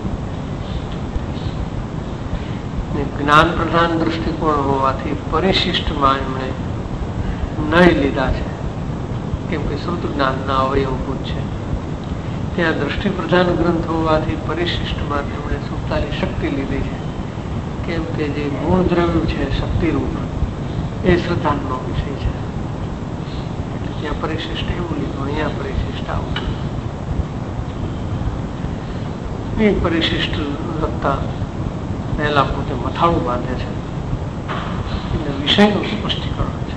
જ્ઞાન પ્રધાન દૃષ્ટિકોણ હોવાથી પરિશિષ્ટમાં એમણે નહીં લીધા છે, કેમ કે શ્રુત જ્ઞાનના અવયવભૂત છે. ત્યાં દૃષ્ટિ પ્રધાન ગ્રંથ હોવાથી પરિશિષ્ટમાં તેમણે સુતાની શક્તિ લીધી છે, કેમ કે જે મૂળ દ્રવ્ય છે શક્તિરૂપ એ શ્રદ્ધાનો વિષય છે. એટલે ત્યાં પરિશિષ્ટ એવું લીધું, અહીંયા પરિશિષ્ટ આવું. એ પરિશિષ્ટ લગતા પહેલા પોતે મથાળું બાંધે છે, એટલે વિષયનું સ્પષ્ટીકરણ છે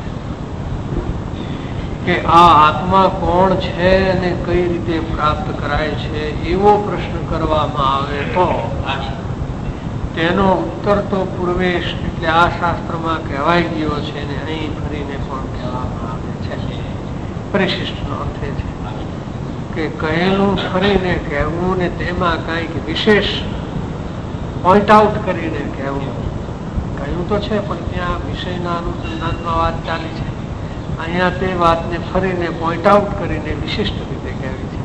કે આ આત્મા કોણ છે અને કઈ રીતે પ્રાપ્ત કરાય છે એવો પ્રશ્ન કરવામાં આવે તો તેનો ઉત્તર તો પૂર્વેશ એટલે આ શાસ્ત્રમાં કહેવાય ગયો છે ને અહીં ફરીને પણ કહેવામાં આવે છે. પરિશિષ્ટનો અર્થ છે કે કહેલું ફરીને કહેવું ને તેમાં કંઈક વિશેષ પોઈન્ટ આઉટ કરીને કહેવું. કહ્યું તો છે પણ ત્યાં વિષયના અનુસંધાનમાં વાત ચાલી છે. અહીંયા તે વાતને ફરીને પોઈન્ટ આઉટ કરીને વિશિષ્ટ રીતે કહેવી છે,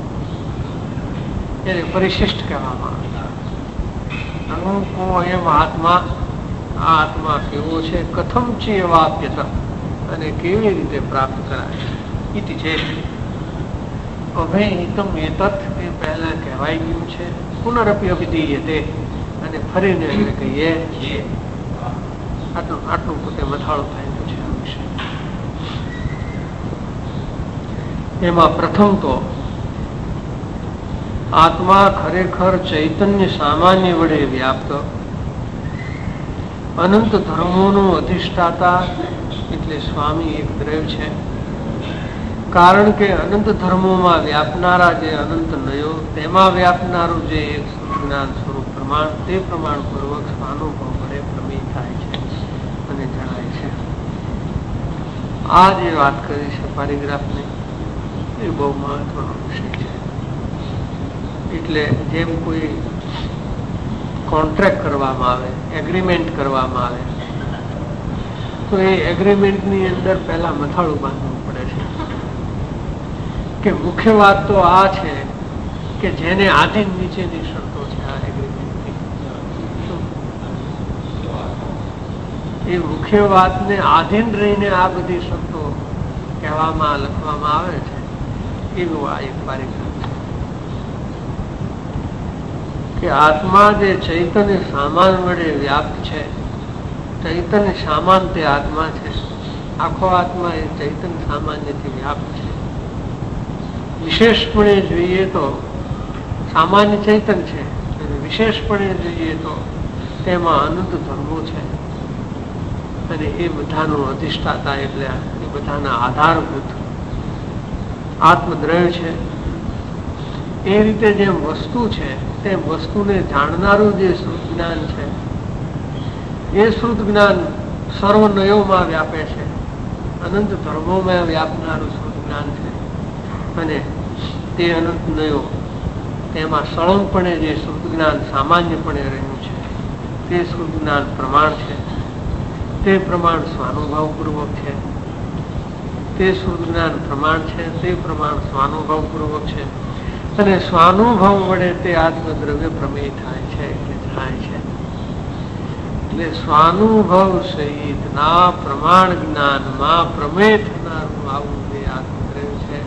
એને પરિશિષ્ટ કહેવામાં આવે. અનુકો એમ આત્મા, આ આત્મા કેવો છે, કથમ છે વાપ્યતા, અને કેવી રીતે પ્રાપ્ત કરાય. ઇતિ છે અભયહિતમ એતત, એ પહેલા કહેવાય ગયું છે. પુનરપી અભિધીયતે, અને ફરીને એને કહીએ આટલું પોતે મથાળું થયેલું છે આ વિષય. એમાં પ્રથમ તો આત્મા ખરેખર ચૈતન્ય સામાન્ય વડે વ્યાપ્ત અનંત ધર્મોનું અધિષ્ઠાતા એટલે સ્વામી એક દ્રવ્ય છે. કારણ કે અનંત ધર્મોમાં વ્યાપનારા જે અનંત નયો, તેમાં વ્યાપનારું જે એક જ્ઞાન સ્વરૂપ પ્રમાણ, તે પ્રમાણ પૂર્વક સ્વાનુભવ વડે પ્રમેય થાય છે અને જણાય છે. આ જે વાત કરી છે પારિગ્રાફની, એ બહુ મહત્વનો વિષય છે. એટલે જેમ કોઈ કોન્ટ્રાક્ટ કરવામાં આવે, એગ્રીમેન્ટ કરવામાં આવે, તો એ એગ્રીમેન્ટની અંદર પહેલા મથાળું બાંધવું પડે છે કે મુખ્ય વાત તો આ છે કે જેને આધીન નીચેની શરતો છે આ એગ્રીમેન્ટની, એ મુખ્ય વાતને આધીન રહીને આ બધી શરતો કહેવામાં લખવામાં આવે છે. એવું આ એક પારિગ્રહ છે કે આત્મા જે ચૈતન્ય સામાન વડે વ્યાપ્ત છે, ચૈતન્ય સામાન તે આત્મા છે, આખો આત્મા એ ચૈતન્ય સામાન્યથી વ્યાપ્ત છે. વિશેષપણે જોઈએ તો સામાન્ય ચૈતન્ય છે, વિશેષપણે જોઈએ તો તેમાં અનંત ધર્મો છે અને એ બધાનું અધિષ્ઠાતા એટલે એ બધાના આધારભૂત આત્મદ્રવ્ય છે. એ રીતે જેમ વસ્તુ છે તેમ વસ્તુને જાણનારું જે શ્રુત જ્ઞાન છે, એ શ્રુત જ્ઞાન સર્વનયોમાં વ્યાપે છે, અનંત ધર્મોમાં વ્યાપનારું શ્રુત જ્ઞાન છે. અને તે અનંત નયો તેમાં સળંગપણે જે શ્રુત જ્ઞાન સામાન્યપણે રહ્યું છે તે શ્રુત જ્ઞાન પ્રમાણ છે. તે પ્રમાણ સ્વાનુભાવપૂર્વક છે, તે શ્રુત જ્ઞાન પ્રમાણ છે, તે પ્રમાણ સ્વાનુભાવપૂર્વક છે. અને સ્વાનુભવ વડે તે આત્મદ્રવ્ય પ્રમેય થાય છે એટલે જણાય છે. એટલે સ્વાનુભવ સહિત ના પ્રમાણ જ્ઞાનમાં પ્રમેય થનારું આવું જે આત્મદ્રવ્ય છે,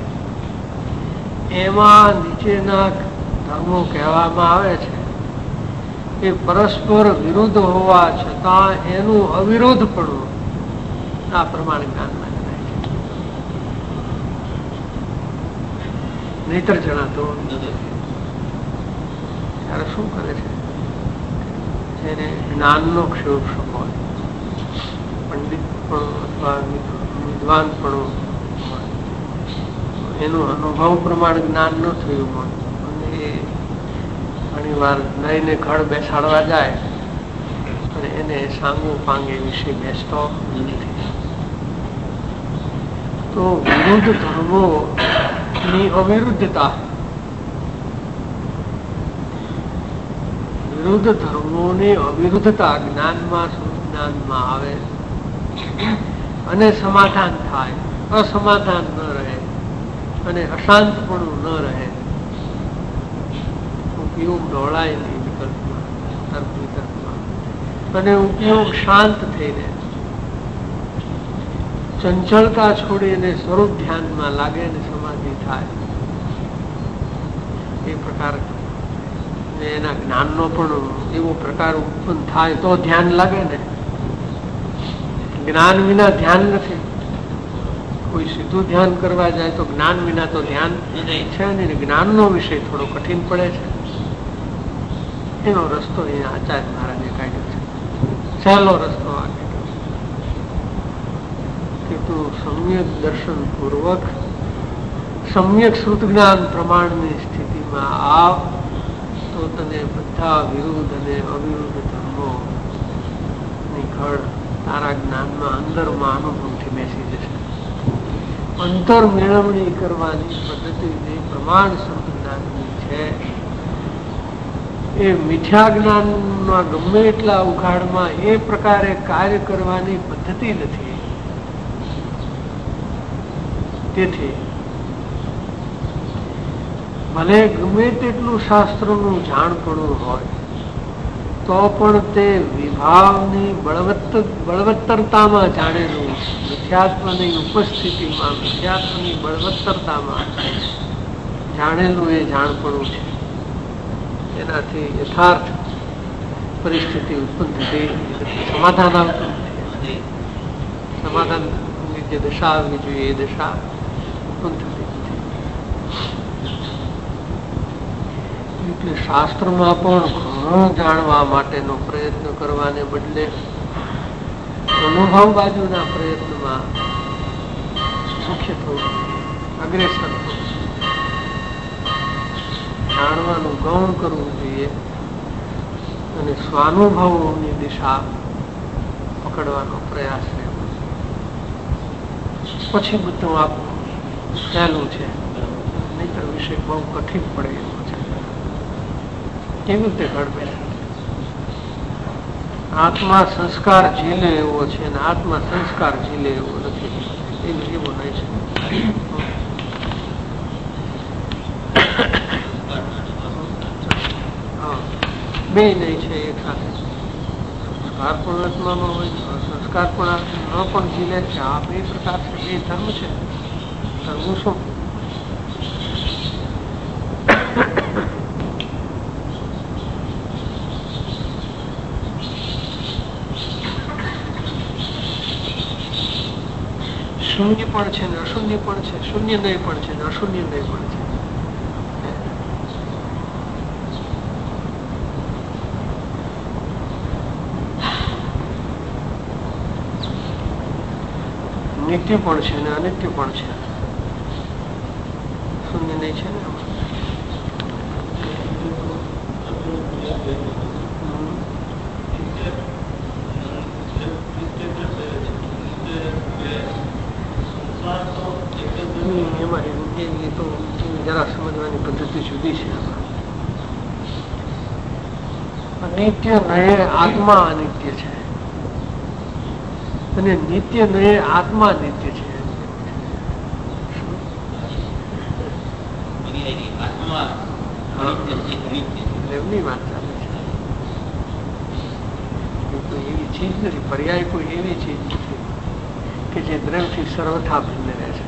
એમાં નીચેના ધર્મો કહેવામાં આવે છે એ પરસ્પર વિરુદ્ધ હોવા છતાં એનું અવિરોધપણું આ પ્રમાણ જ્ઞાનમાં જણાય છે. નહીતર જણાતો ત્યારે શું કરે છે, જેને જ્ઞાનનો ક્ષોભ હોય, પંડિતપણું અથવા વિદ્વાનપણું હોય, એનું અનુભવ પ્રમાણ જ્ઞાન ન થયું હોય અને એ ઘણી વાર લઈને ખડ બેસાડવા જાય અને એને સાંગો પાંગે વિશે બેસતો નથી. તો વિરુદ્ધ ધર્મો ની અવિરુદ્ધતા, વિરુદ્ધ ધર્મોની અવિરુદ્ધતા જ્ઞાનમાં જ્ઞાનમાં આવે અને સમાધાન થાય, અસમાધાન ન રહે અને અશાંતપણું ન રહે, ઉપયોગ ડોળાય નહીં વિકલ્પમાં, તર્ક વિતર્કમાં, અને ઉપયોગ શાંત થઈને ચંચળતા છોડીને સ્વરૂપ ધ્યાનમાં લાગે ને સમાધિ થાય, એ પ્રકાર એના જ્ઞાનનો પણ એવો પ્રકાર ઉત્પન્ન થાય તો ધ્યાન લાગે ને. જ્ઞાન વિના ધ્યાન નથી. કોઈ સીધું ધ્યાન કરવા જાય તો જ્ઞાન વિના તો ધ્યાન છે ને. જ્ઞાનનો વિષય થોડો કઠિન પડે છે. એનો રસ્તો અહીંયા આચાર્ય મહારાજે કાઢ્યો છે, સહેલો રસ્તો આ કાઢ્યો કે તું સમ્યક દર્શન પૂર્વક સમ્યક શ્રુત જ્ઞાન પ્રમાણની સ્થિતિમાં આવ તો તને બધા વિરુદ્ધ અને અવિરુદ્ધ ધર્મો ની ખડ તારા જ્ઞાનમાં અંદરમાં અનુભવથી બેસી જશે. અંતર મેળવણી કરવાની પદ્ધતિ જે પ્રમાણ શ્રુત જ્ઞાનની છે એ મિથ્યા જ્ઞાનના ગમે એટલા ઉઘાડમાં એ પ્રકારે કાર્ય કરવાની પદ્ધતિ નથી. તેથી ભલે ગમે તેટલું શાસ્ત્રોનું જાણપણું હોય તો પણ તે વિભાવની બળવત્તરતામાં જાણેલું, મિથ્યાત્વની ઉપસ્થિતિમાં મિથ્યાત્વની બળવત્તરતામાં જાણેલું એ જાણપણું છે. એનાથી યથાર્થ પરિસ્થિતિ ઉત્પન્ન થતી સમાધાન આવતું નથી. સમાધાનની જે દશા આવવી જોઈએ એ દશા ઉત્પન્ન થતી નથી. એટલે શાસ્ત્રમાં પણ ઘણું જાણવા માટેનો પ્રયત્ન કરવાને બદલે અનુભવ બાજુના પ્રયત્નમાં મુખ્ય થવું, અગ્રેસર થવું, જાણવાનું ગૌણ કરવું જોઈએ અને સ્વાનુભવોની દિશા પકડવાનો પ્રયાસ રહેવો. પછી બધું આપણું સહેલું છે, નહીતર વિષય બહુ કઠિન પડે એવો છે. કેવી રીતે ઘડ બેસે આત્મા સંસ્કાર ઝીલે એવો છે ને આત્મા સંસ્કાર ઝીલે એવો નથી. એવો નહીં છે. બે નહીં છે એક સાથે. સંસ્કાર પણ આત્મામાં હોય, સંસ્કાર પણ ન પણ ઝીલે છે. આ બે પ્રકાર છે, બે ધર્મ છે. ધર્મ શું? શૂન્ય પણ છે ને અશૂન્ય પણ છે. શૂન્ય નહીં પણ છે ને અશૂન્ય નહીં પણ છે. નિત્ય પણ છે ને અનિત્ય પણ છે. શૂન્ય નહીં છે ને જરા સમજવાની પદ્ધતિ જુદી છે. અનિત્ય નયે આત્મા અનિત્ય છે અને નિત્ય નયે આત્મા નિત્ય છે. એમની વાત ચાલે છે. એવી ચીજ નથી, પર્યાય કોઈ એવી ચીજ નથી કે જે દ્રવ્યથી સર્વથા ભિન્ન રહે છે.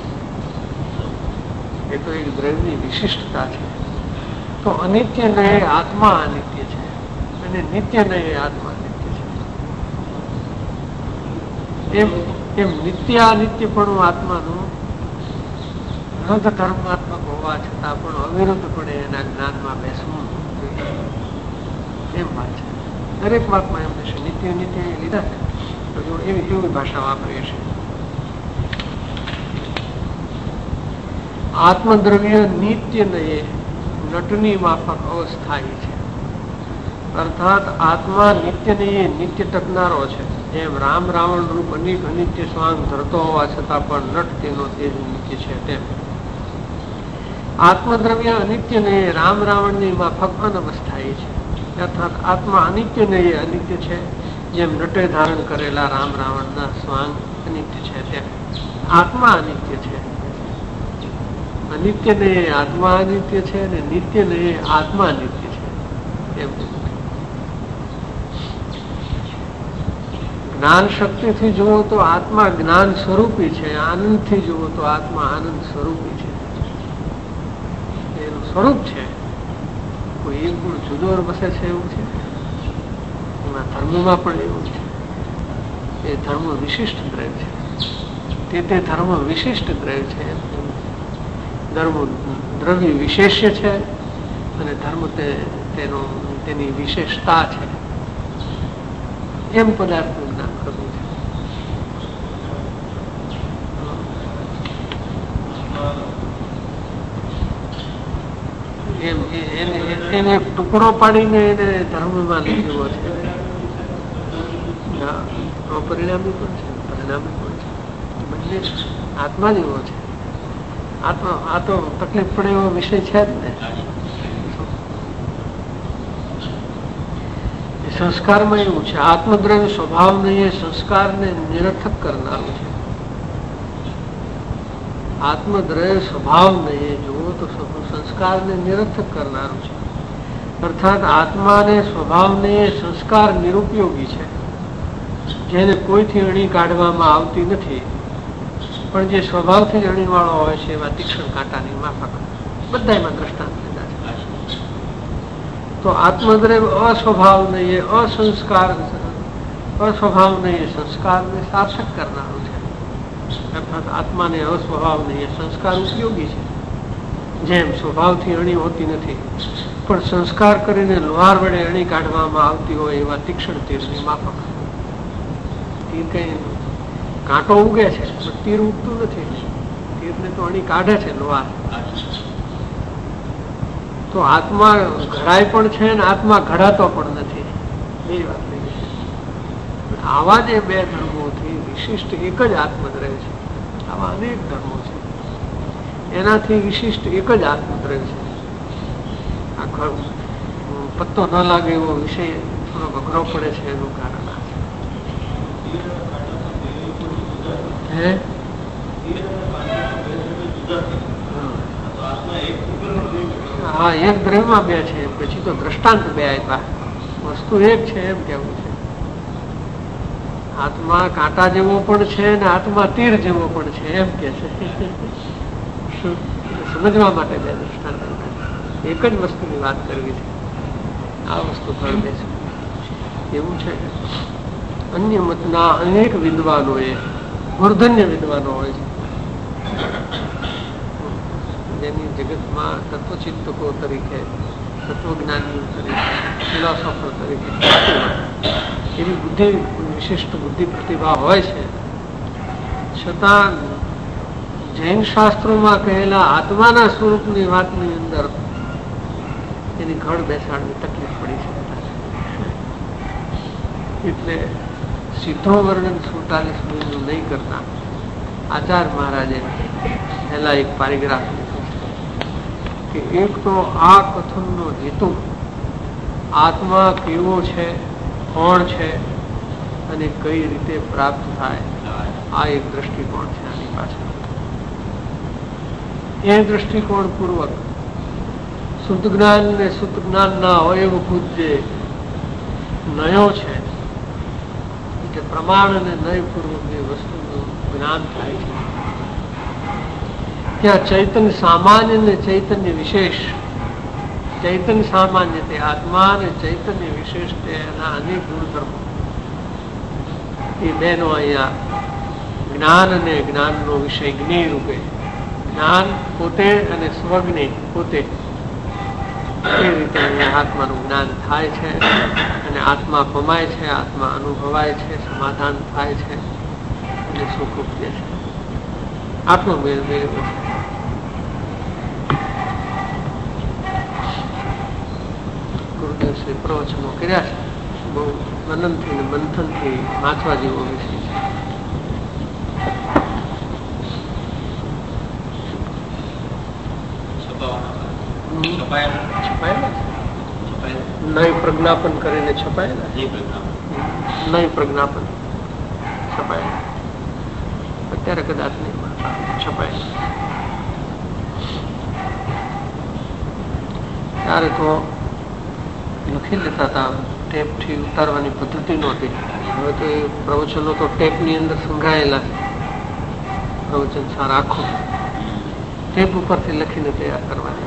એ તો એક દ્રવ્યની વિશિષ્ટતા છે. તો અનિત્ય નયે આત્મા અનિત્ય છે અને નિત્ય નયે આત્મા નિત્ય છે. એમ નિત્ય અનિત્યપણું આત્માનું વિરુદ્ધ ધર્માત્મક હોવા છતાં પણ અવિરુદ્ધપણે એના જ્ઞાનમાં બેસવું એમ વાત છે. દરેક વાતમાં એમ થશે નિત્ય નિત્ય લીધા છે તો એવી ભાષા વાપરીએ છીએ. આત્મદ્રવ્ય નિત્ય નયે નટની માફક અવસ્થાયી છે. અર્થાત આત્મા નિત્ય નયે નિત્ય ટકનારો છે. જેમ રામ રાવણ રૂપ અનેક અનિત્ય સ્વાંગ ધરતો હોવા છતાં પણ નટ તેનો તેજ નિત્ય છે તેમ આત્મદ્રવ્ય અનિત્ય નયે રામ રાવણની માફક અનવસ્થાયી છે. અર્થાત આત્મા અનિત્ય નયે અનિત્ય છે. જેમ નટે ધારણ કરેલા રામ રાવણના સ્વાંગ અનિત્ય છે તેમ આત્મા અનિત્ય છે. અનિત્ય ને આત્મા અનિત્ય છે અને નિત્ય ને આત્મા નિત્ય છે. એમ જ્ઞાન શક્તિથી જુઓ તો આત્મા જ્ઞાન સ્વરૂપી છે. આનંદથી જુઓ તો આત્મા આનંદ સ્વરૂપી છે. એનું સ્વરૂપ છે. કોઈ એક ગુણ જુદો વસે છે એવું છે. એમાં ધર્મમાં પણ એવું છે. એ ધર્મ વિશિષ્ટ દ્રવ્ય છે. તે ધર્મ વિશિષ્ટ દ્રવ્ય છે. દ્રવ્ય વિશેષ્ય છે અને ધર્મ તેની વિશેષતા છે. એમ પદાર્થનું જ્ઞાન કરવું છે. એને એક ટુકડો પાડીને એને ધર્મમાં લીધેલો છે. પરિણામી પણ છે, પરિણામી પણ છે. બંને આત્મા જેવો છે. આ તો તકલીફ પડે એવો વિષય છે જ ને. સંસ્કારમાં એવું છે. આત્મદ્રવ્ય સ્વભાવ નહીં એ સંસ્કારને નિરર્થક કરનારું છે. આત્મદ્રવ્ય સ્વભાવ નહીં જુઓ તો સંસ્કારને નિરર્થક કરનારું છે. અર્થાત આત્માને સ્વભાવને સંસ્કાર નિરુપયોગી છે. જેને કોઈથી અણી કાઢવામાં આવતી નથી પણ જે સ્વભાવથી અણી વાળો હોય છે એવા તીક્ષ્ણ કાંટાની માફક બધામાં દ્રષ્ટાંત લીધા છે. તો આત્મદ્રવ્ય અસ્વભાવ નહીં અસંસ્કાર અસ્વભાવ નહીં સંસ્કારને સાર્થક કરનારું છે. અર્થાત આત્માને અસ્વભાવ નહીં સંસ્કાર ઉપયોગી છે. જેમ સ્વભાવથી અણી હોતી નથી પણ સંસ્કાર કરીને લોહાર વડે અણી કાઢવામાં આવતી હોય એવા તીક્ષ્ણ તીરની માફક. તીર કઈ કાંટો ઉગે છે પણ તીર ઉગતું નથી. તીરને તો અણી કાઢે છે લોહાર. તો આત્મા ઘડાય પણ છે ને આત્મા ઘડાતો પણ નથી. બે વાત થઈ છે. આવા જે બે ધર્મોથી વિશિષ્ટ એક જ આત્મદ્રવ્ય છે. આવા અનેક ધર્મો છે. એનાથી વિશિષ્ટ એક જ આત્મદ્રવ્ય છે. આ પત્તો ન લાગે એવો વિષય થોડો અઘરો પડે છે એનું કારણ આ છે. હે હા, એક દ્રવ્યમાં બે છે, પછી તો દ્રષ્ટાંત બે આપ્યા. વસ્તુ એક છે એમ કેવું છે. આત્મા કાંટા જેવો પણ છે ને આત્મા તીર જેવો પણ છે એમ કે છે. સમજવા માટે બે દ્રષ્ટાંત એક જ વસ્તુની વાત કરવી છે. આ વસ્તુ ફળ દે છે એવું છે. અન્ય મતના અનેક વિદ્વાનોએ મૂર્ધન્ય વિદ્વાનો હોય છે જેની જગતમાં તત્વચિંતકો તરીકે, તત્વજ્ઞાનીઓ તરીકે, ફિલોસોફર તરીકે એવી બુદ્ધિ, વિશિષ્ટ બુદ્ધિ પ્રતિભા હોય છે, છતાં જૈન શાસ્ત્રોમાં કહેલા આત્માના સ્વરૂપની વાતની અંદર એની ઘડ બેસાડવી તકલીફ પડી છે. એટલે સીધો વર્ણન 47 મિનિટનું નહીં કરતા આચાર્ય મહારાજે પહેલા એક પારિગ્રાફ લીધું છે કે એક તો આ કથનનો હેતુ આત્મા કેવો છે, કોણ છે અને કઈ રીતે પ્રાપ્ત થાય, આ એક દ્રષ્ટિકોણ છે આની પાછળ. એ દ્રષ્ટિકોણ પૂર્વક શુદ્ધ જ્ઞાન ને શુદ્ધ જ્ઞાનના અવયવભૂત જે નયો છે, કે પ્રમાણ અને નય પૂર્વક જે વસ્તુનું જ્ઞાન થાય છે, ત્યાં ચૈતન્ય સામાન્ય ને ચૈતન્ય વિશેષ, ચૈતન્ય સામાન્ય તે આત્મા અને ચૈતન્ય વિશેષ એના અનેક ગુણધર્મો, એ બેનો અહીંયા જ્ઞાન અને જ્ઞાનનો વિષય જ્ઞેય રૂપે, જ્ઞાન પોતે અને સ્વજ્ઞ પોતે, એ રીતે અહીંયા આત્માનું જ્ઞાન થાય છે અને આત્મા પમાય છે, આત્મા અનુભવાય છે, સમાધાન થાય છે અને સુખ ઉપજે છે. આટલો મેળ મેળવ્યો છે. ગુરુદેવ શ્રી પ્રવચનો કર્યા છે, બહુ મનનથી ને મંથનથી વાંચવા જેવો વિષય છે. નય પ્રજ્ઞાપન કરીને છપાયેલા, નય પ્રજ્ઞાપન છપાયેલા, અત્યારે કદાચ નહીં છપાયેલા. ત્યારે તો લખી લેતા હતા, ટેપથી ઉતારવાની પદ્ધતિ નહોતી. હવે તો એ પ્રવચનો તો ટેપની અંદર સંગ્રહાયેલા છે. પ્રવચન સાર આખું ટેપ ઉપરથી લખીને તૈયાર કરવાની.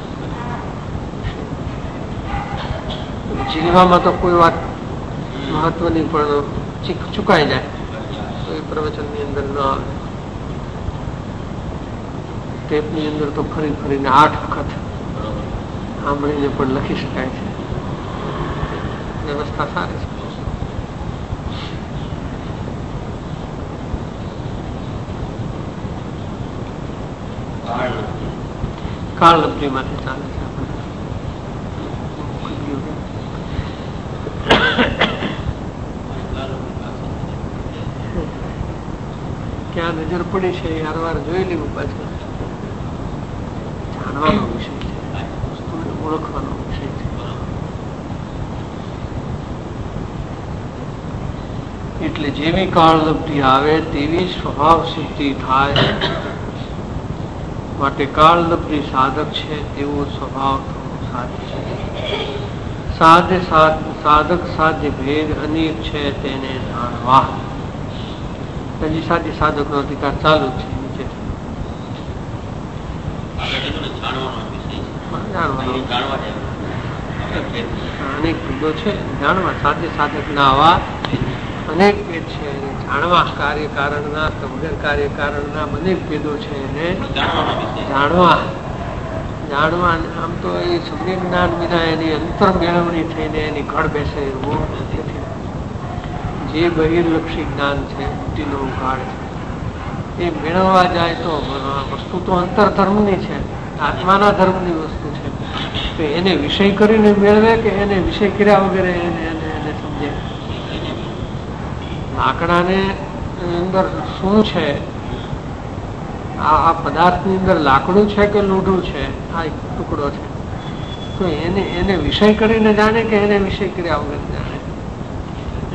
જીવવામાં તો કોઈ વાત મહત્વની પણ ચુકાઈ જાય તો એ પ્રવચનની અંદર ન આવે. ટેપની અંદર તો ફરી ફરીને 8 વખત સાંભળીને પણ લખી શકાય છે. વ્યવસ્થા સારી છે. કાળલબ્ધીમાંથી ચાલે છે. ક્યાં નજર પડી છે એ હરવાર જોઈ લેવું, પાછું જાણવાનો વિષય છે, વસ્તુને ઓળખવાનો વિષય છે. એટલે જેવી કાળલબ્ધિ આવે તેવી સ્વભાવ સિદ્ધિ થાય. માટે કાળલબ્ધિ સાધક છે તેવો સ્વભાવ થવો સાધ્ય છે. સાધક સાધ્ય ભેદ અનેક છે તેને જાણવા. હજી સાધી સાધકનો અધિકાર ચાલુ છે. નીચે અનેક ભેદો છે જાણવા. સાધ્ય સાધક ના આવા અનેક ભેદ છે જાણવા. કાર્યકારણના વગર કાર્યકારણના અનેક ભેદો છે એને જાણવા. આમ તો એ સમ્યક જ્ઞાન વિના એની અંતર મેળવણી થઈને એની ઘડ બેસે એવું નથી. જે બહિર્લક્ષી જ્ઞાન છે, બુદ્ધિનો ઉઘાડ છે, એ મેળવવા જાય તો વસ્તુ તો અંતર ધર્મની છે, આત્માના ધર્મની વસ્તુ છે. તો એને વિષય કરીને મેળવે કે એને વિષય કર્યા વગર એને સમજે. લાકડાને અંદર શું છે, આ પદાર્થની અંદર લાકડું છે કે લોઢું છે, આ એક ટુકડો છે, તો એને વિષય કરીને જાણે કે એને વિષય કર્યા વગર જાણે.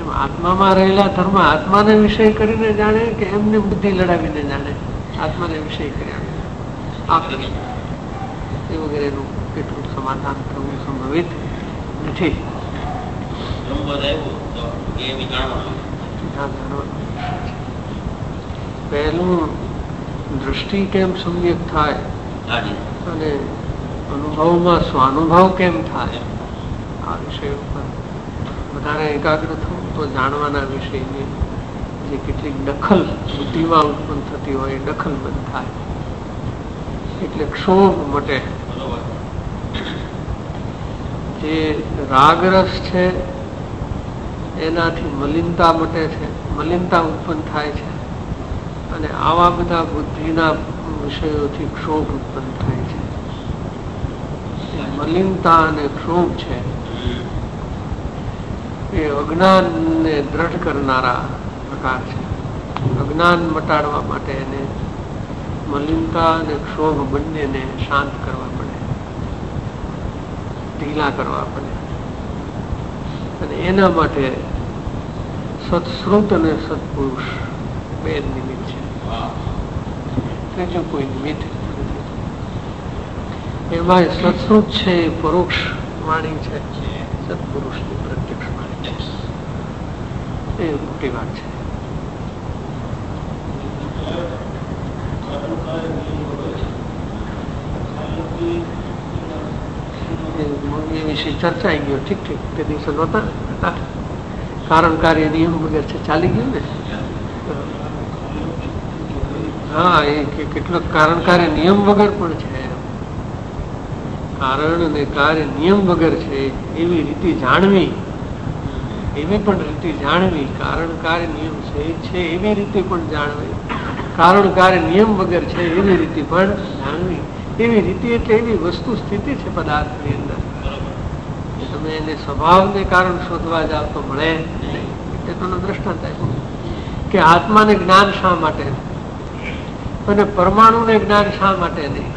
એમ આત્મામાં રહેલા ધર્મ આત્માને વિષય કરીને જાણે કે એમને બુદ્ધિ લડાવીને જાણે, આત્માને વિષય કર્યા એ વગેરેનું કેટલું સમાધાન થવું સંભવિત નથી. પહેલું દ્રષ્ટિ કેમ સમ્યક થાય અને અનુભવમાં સ્વાનુભવ કેમ થાય, આ વિષય ઉપર વધારે એકાગ્ર થવું તો જાણવાના વિષયની જે કેટલીક દખલ બુદ્ધિમાં ઉત્પન્ન થતી હોય એ દખલ બંધ થાય, એટલે ક્ષોભ મટે. જે રાગરસ છે એનાથી મલિનતા મટે છે, મલિનતા ઉત્પન્ન થાય છે, અને આવા બધા બુદ્ધિના વિષયોથી ક્ષોભ ઉત્પન્ન થાય છે. મલિનતા અને ક્ષોભ છે એ અજ્ઞાનને દ્રઢ કરનારા પ્રકાર છે. અજ્ઞાન મટાડવા માટે એને મલિનતા અને ક્ષોભ બંનેને શાંત કરવા પડે, ઢીલા કરવા પડે, અને એના માટે સત્શ્રુત અને સત્પુરુષ બે નિમિત્ત છે, ત્રીજું કોઈ નિમિત્ત નથી. એમાં સત્શ્રુત છે એ પરોક્ષ વાણી છે, સત્પુરુષની પ્રત્યક્ષ વાણી એ મોટી વાત છે. એ વિશે ચર્ચાઈ ગયો. ઠીક ઠીક તે દિવસે નહોતા. કારણ કાર્ય નિયમ વગર છે, ચાલી ગયું ને. હા, એ કેટલોક કારણ કાર્ય નિયમ વગર પણ છે. કારણ અને કાર્ય નિયમ વગર છે એવી રીતે જાણવી, એવી પણ રીતે જાણવી. કારણ કાર્ય નિયમ છે એવી રીતે પણ જાણવી, કારણ કાર્ય નિયમ વગર છે એવી રીતે પણ જાણવી. એવી રીતે એટલે એવી વસ્તુ સ્થિતિ છે પદાર્થની અંદર, તમે એને સ્વભાવને કારણ શોધવા જાવ તો મળે નહીં. એટલે તમને દ્રષ્ટાંત આપ્યું કે આત્માને જ્ઞાન શા માટે અને પરમાણુને જ્ઞાન શા માટે નહીં,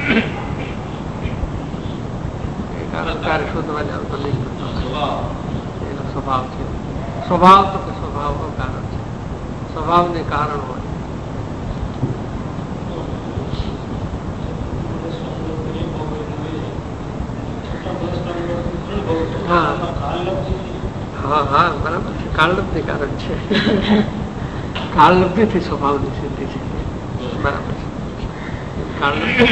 કારણ કાર્ય શોધવા જાવ તો નહીં. એનો સ્વભાવ છે. સ્વભાવ તો કે સ્વભાવનું કારણ છે, સ્વભાવને કારણ હોય. હા હા બરાબર છે. કાળલબ્ધિ કારણ છે. કાળલબ્ધિ થી સ્વભાવની સિદ્ધિ છે. બરાબર છે. કાળલબ્ધિ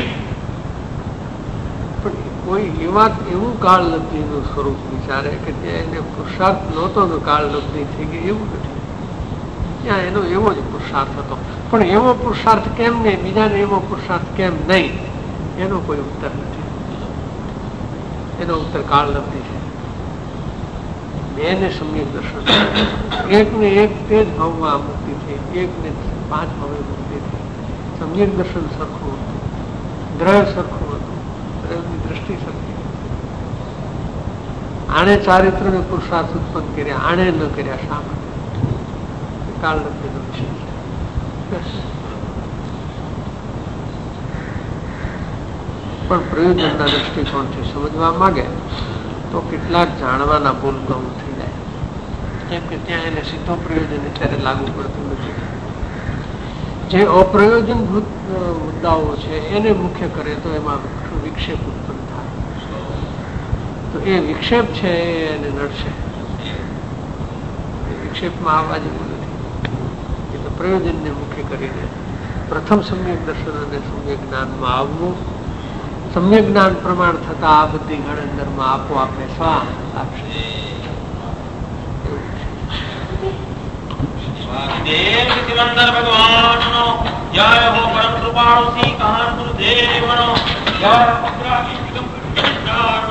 પણ કોઈ એવું કાળલબ્ધિનું સ્વરૂપ વિચારે કે એને પુરુષાર્થ નહોતો તો કાળલબ્ધિ થઈ ગઈ, એવું નથી. ત્યાં એનો એવો જ પુરુષાર્થ હતો, પણ એવો પુરુષાર્થ કેમ નહીં, બીજાને એવો પુરુષાર્થ કેમ નહીં, એનો કોઈ ઉત્તર નથી. એનો ઉત્તર કાળલબ્ધિ છે. બેને સમ્યક દર્શન, એકને એક તે જ ભાવમાં મુક્તિ થઈ, એકને 5 ભાવે મુક્તિ થઈ. સમ્યક દર્શન સરખું હતું, દ્રઢ સરખું હતું, દ્રઢની દ્રષ્ટિ સરખી. આણે ચારિત્રને પુરુષાર્થ ઉત્પન્ન કર્યા, આણે ન કર્યા. શા માટે? કાળલબ્ધિનો વિષય છે. પણ પ્રયોજનના દ્રષ્ટિકોણથી સમજવા માંગે તો કેટલાક જાણવાના ભૂલગમ થઈ જાય, કેમ કે ત્યાં એને સીધો પ્રયોજન અત્યારે લાગુ પડતું નથી. જે અપ્રયોજનભૂત મુદ્દાઓ છે એને મુખ્ય કરે તો એમાં વિક્ષેપ ઉત્પન્ન થાય, તો એ વિક્ષેપ છે એને નડશે. વિક્ષેપમાં આવવા જેવું નથી. એ તો પ્રયોજનને મુખ્ય કરીને પ્રથમ સમ્યક દર્શન અને સમ્યક જ્ઞાનમાં આવવું. સમ્યક જ્ઞાન પ્રમાણ થતા આ બધી ગણ અંદરમાં આપોઆપ બેસવા લાગશે. ભગવાનનો જય હો પરમ કૃપાળુ શ્રી કાન ગુરુદેવનો જય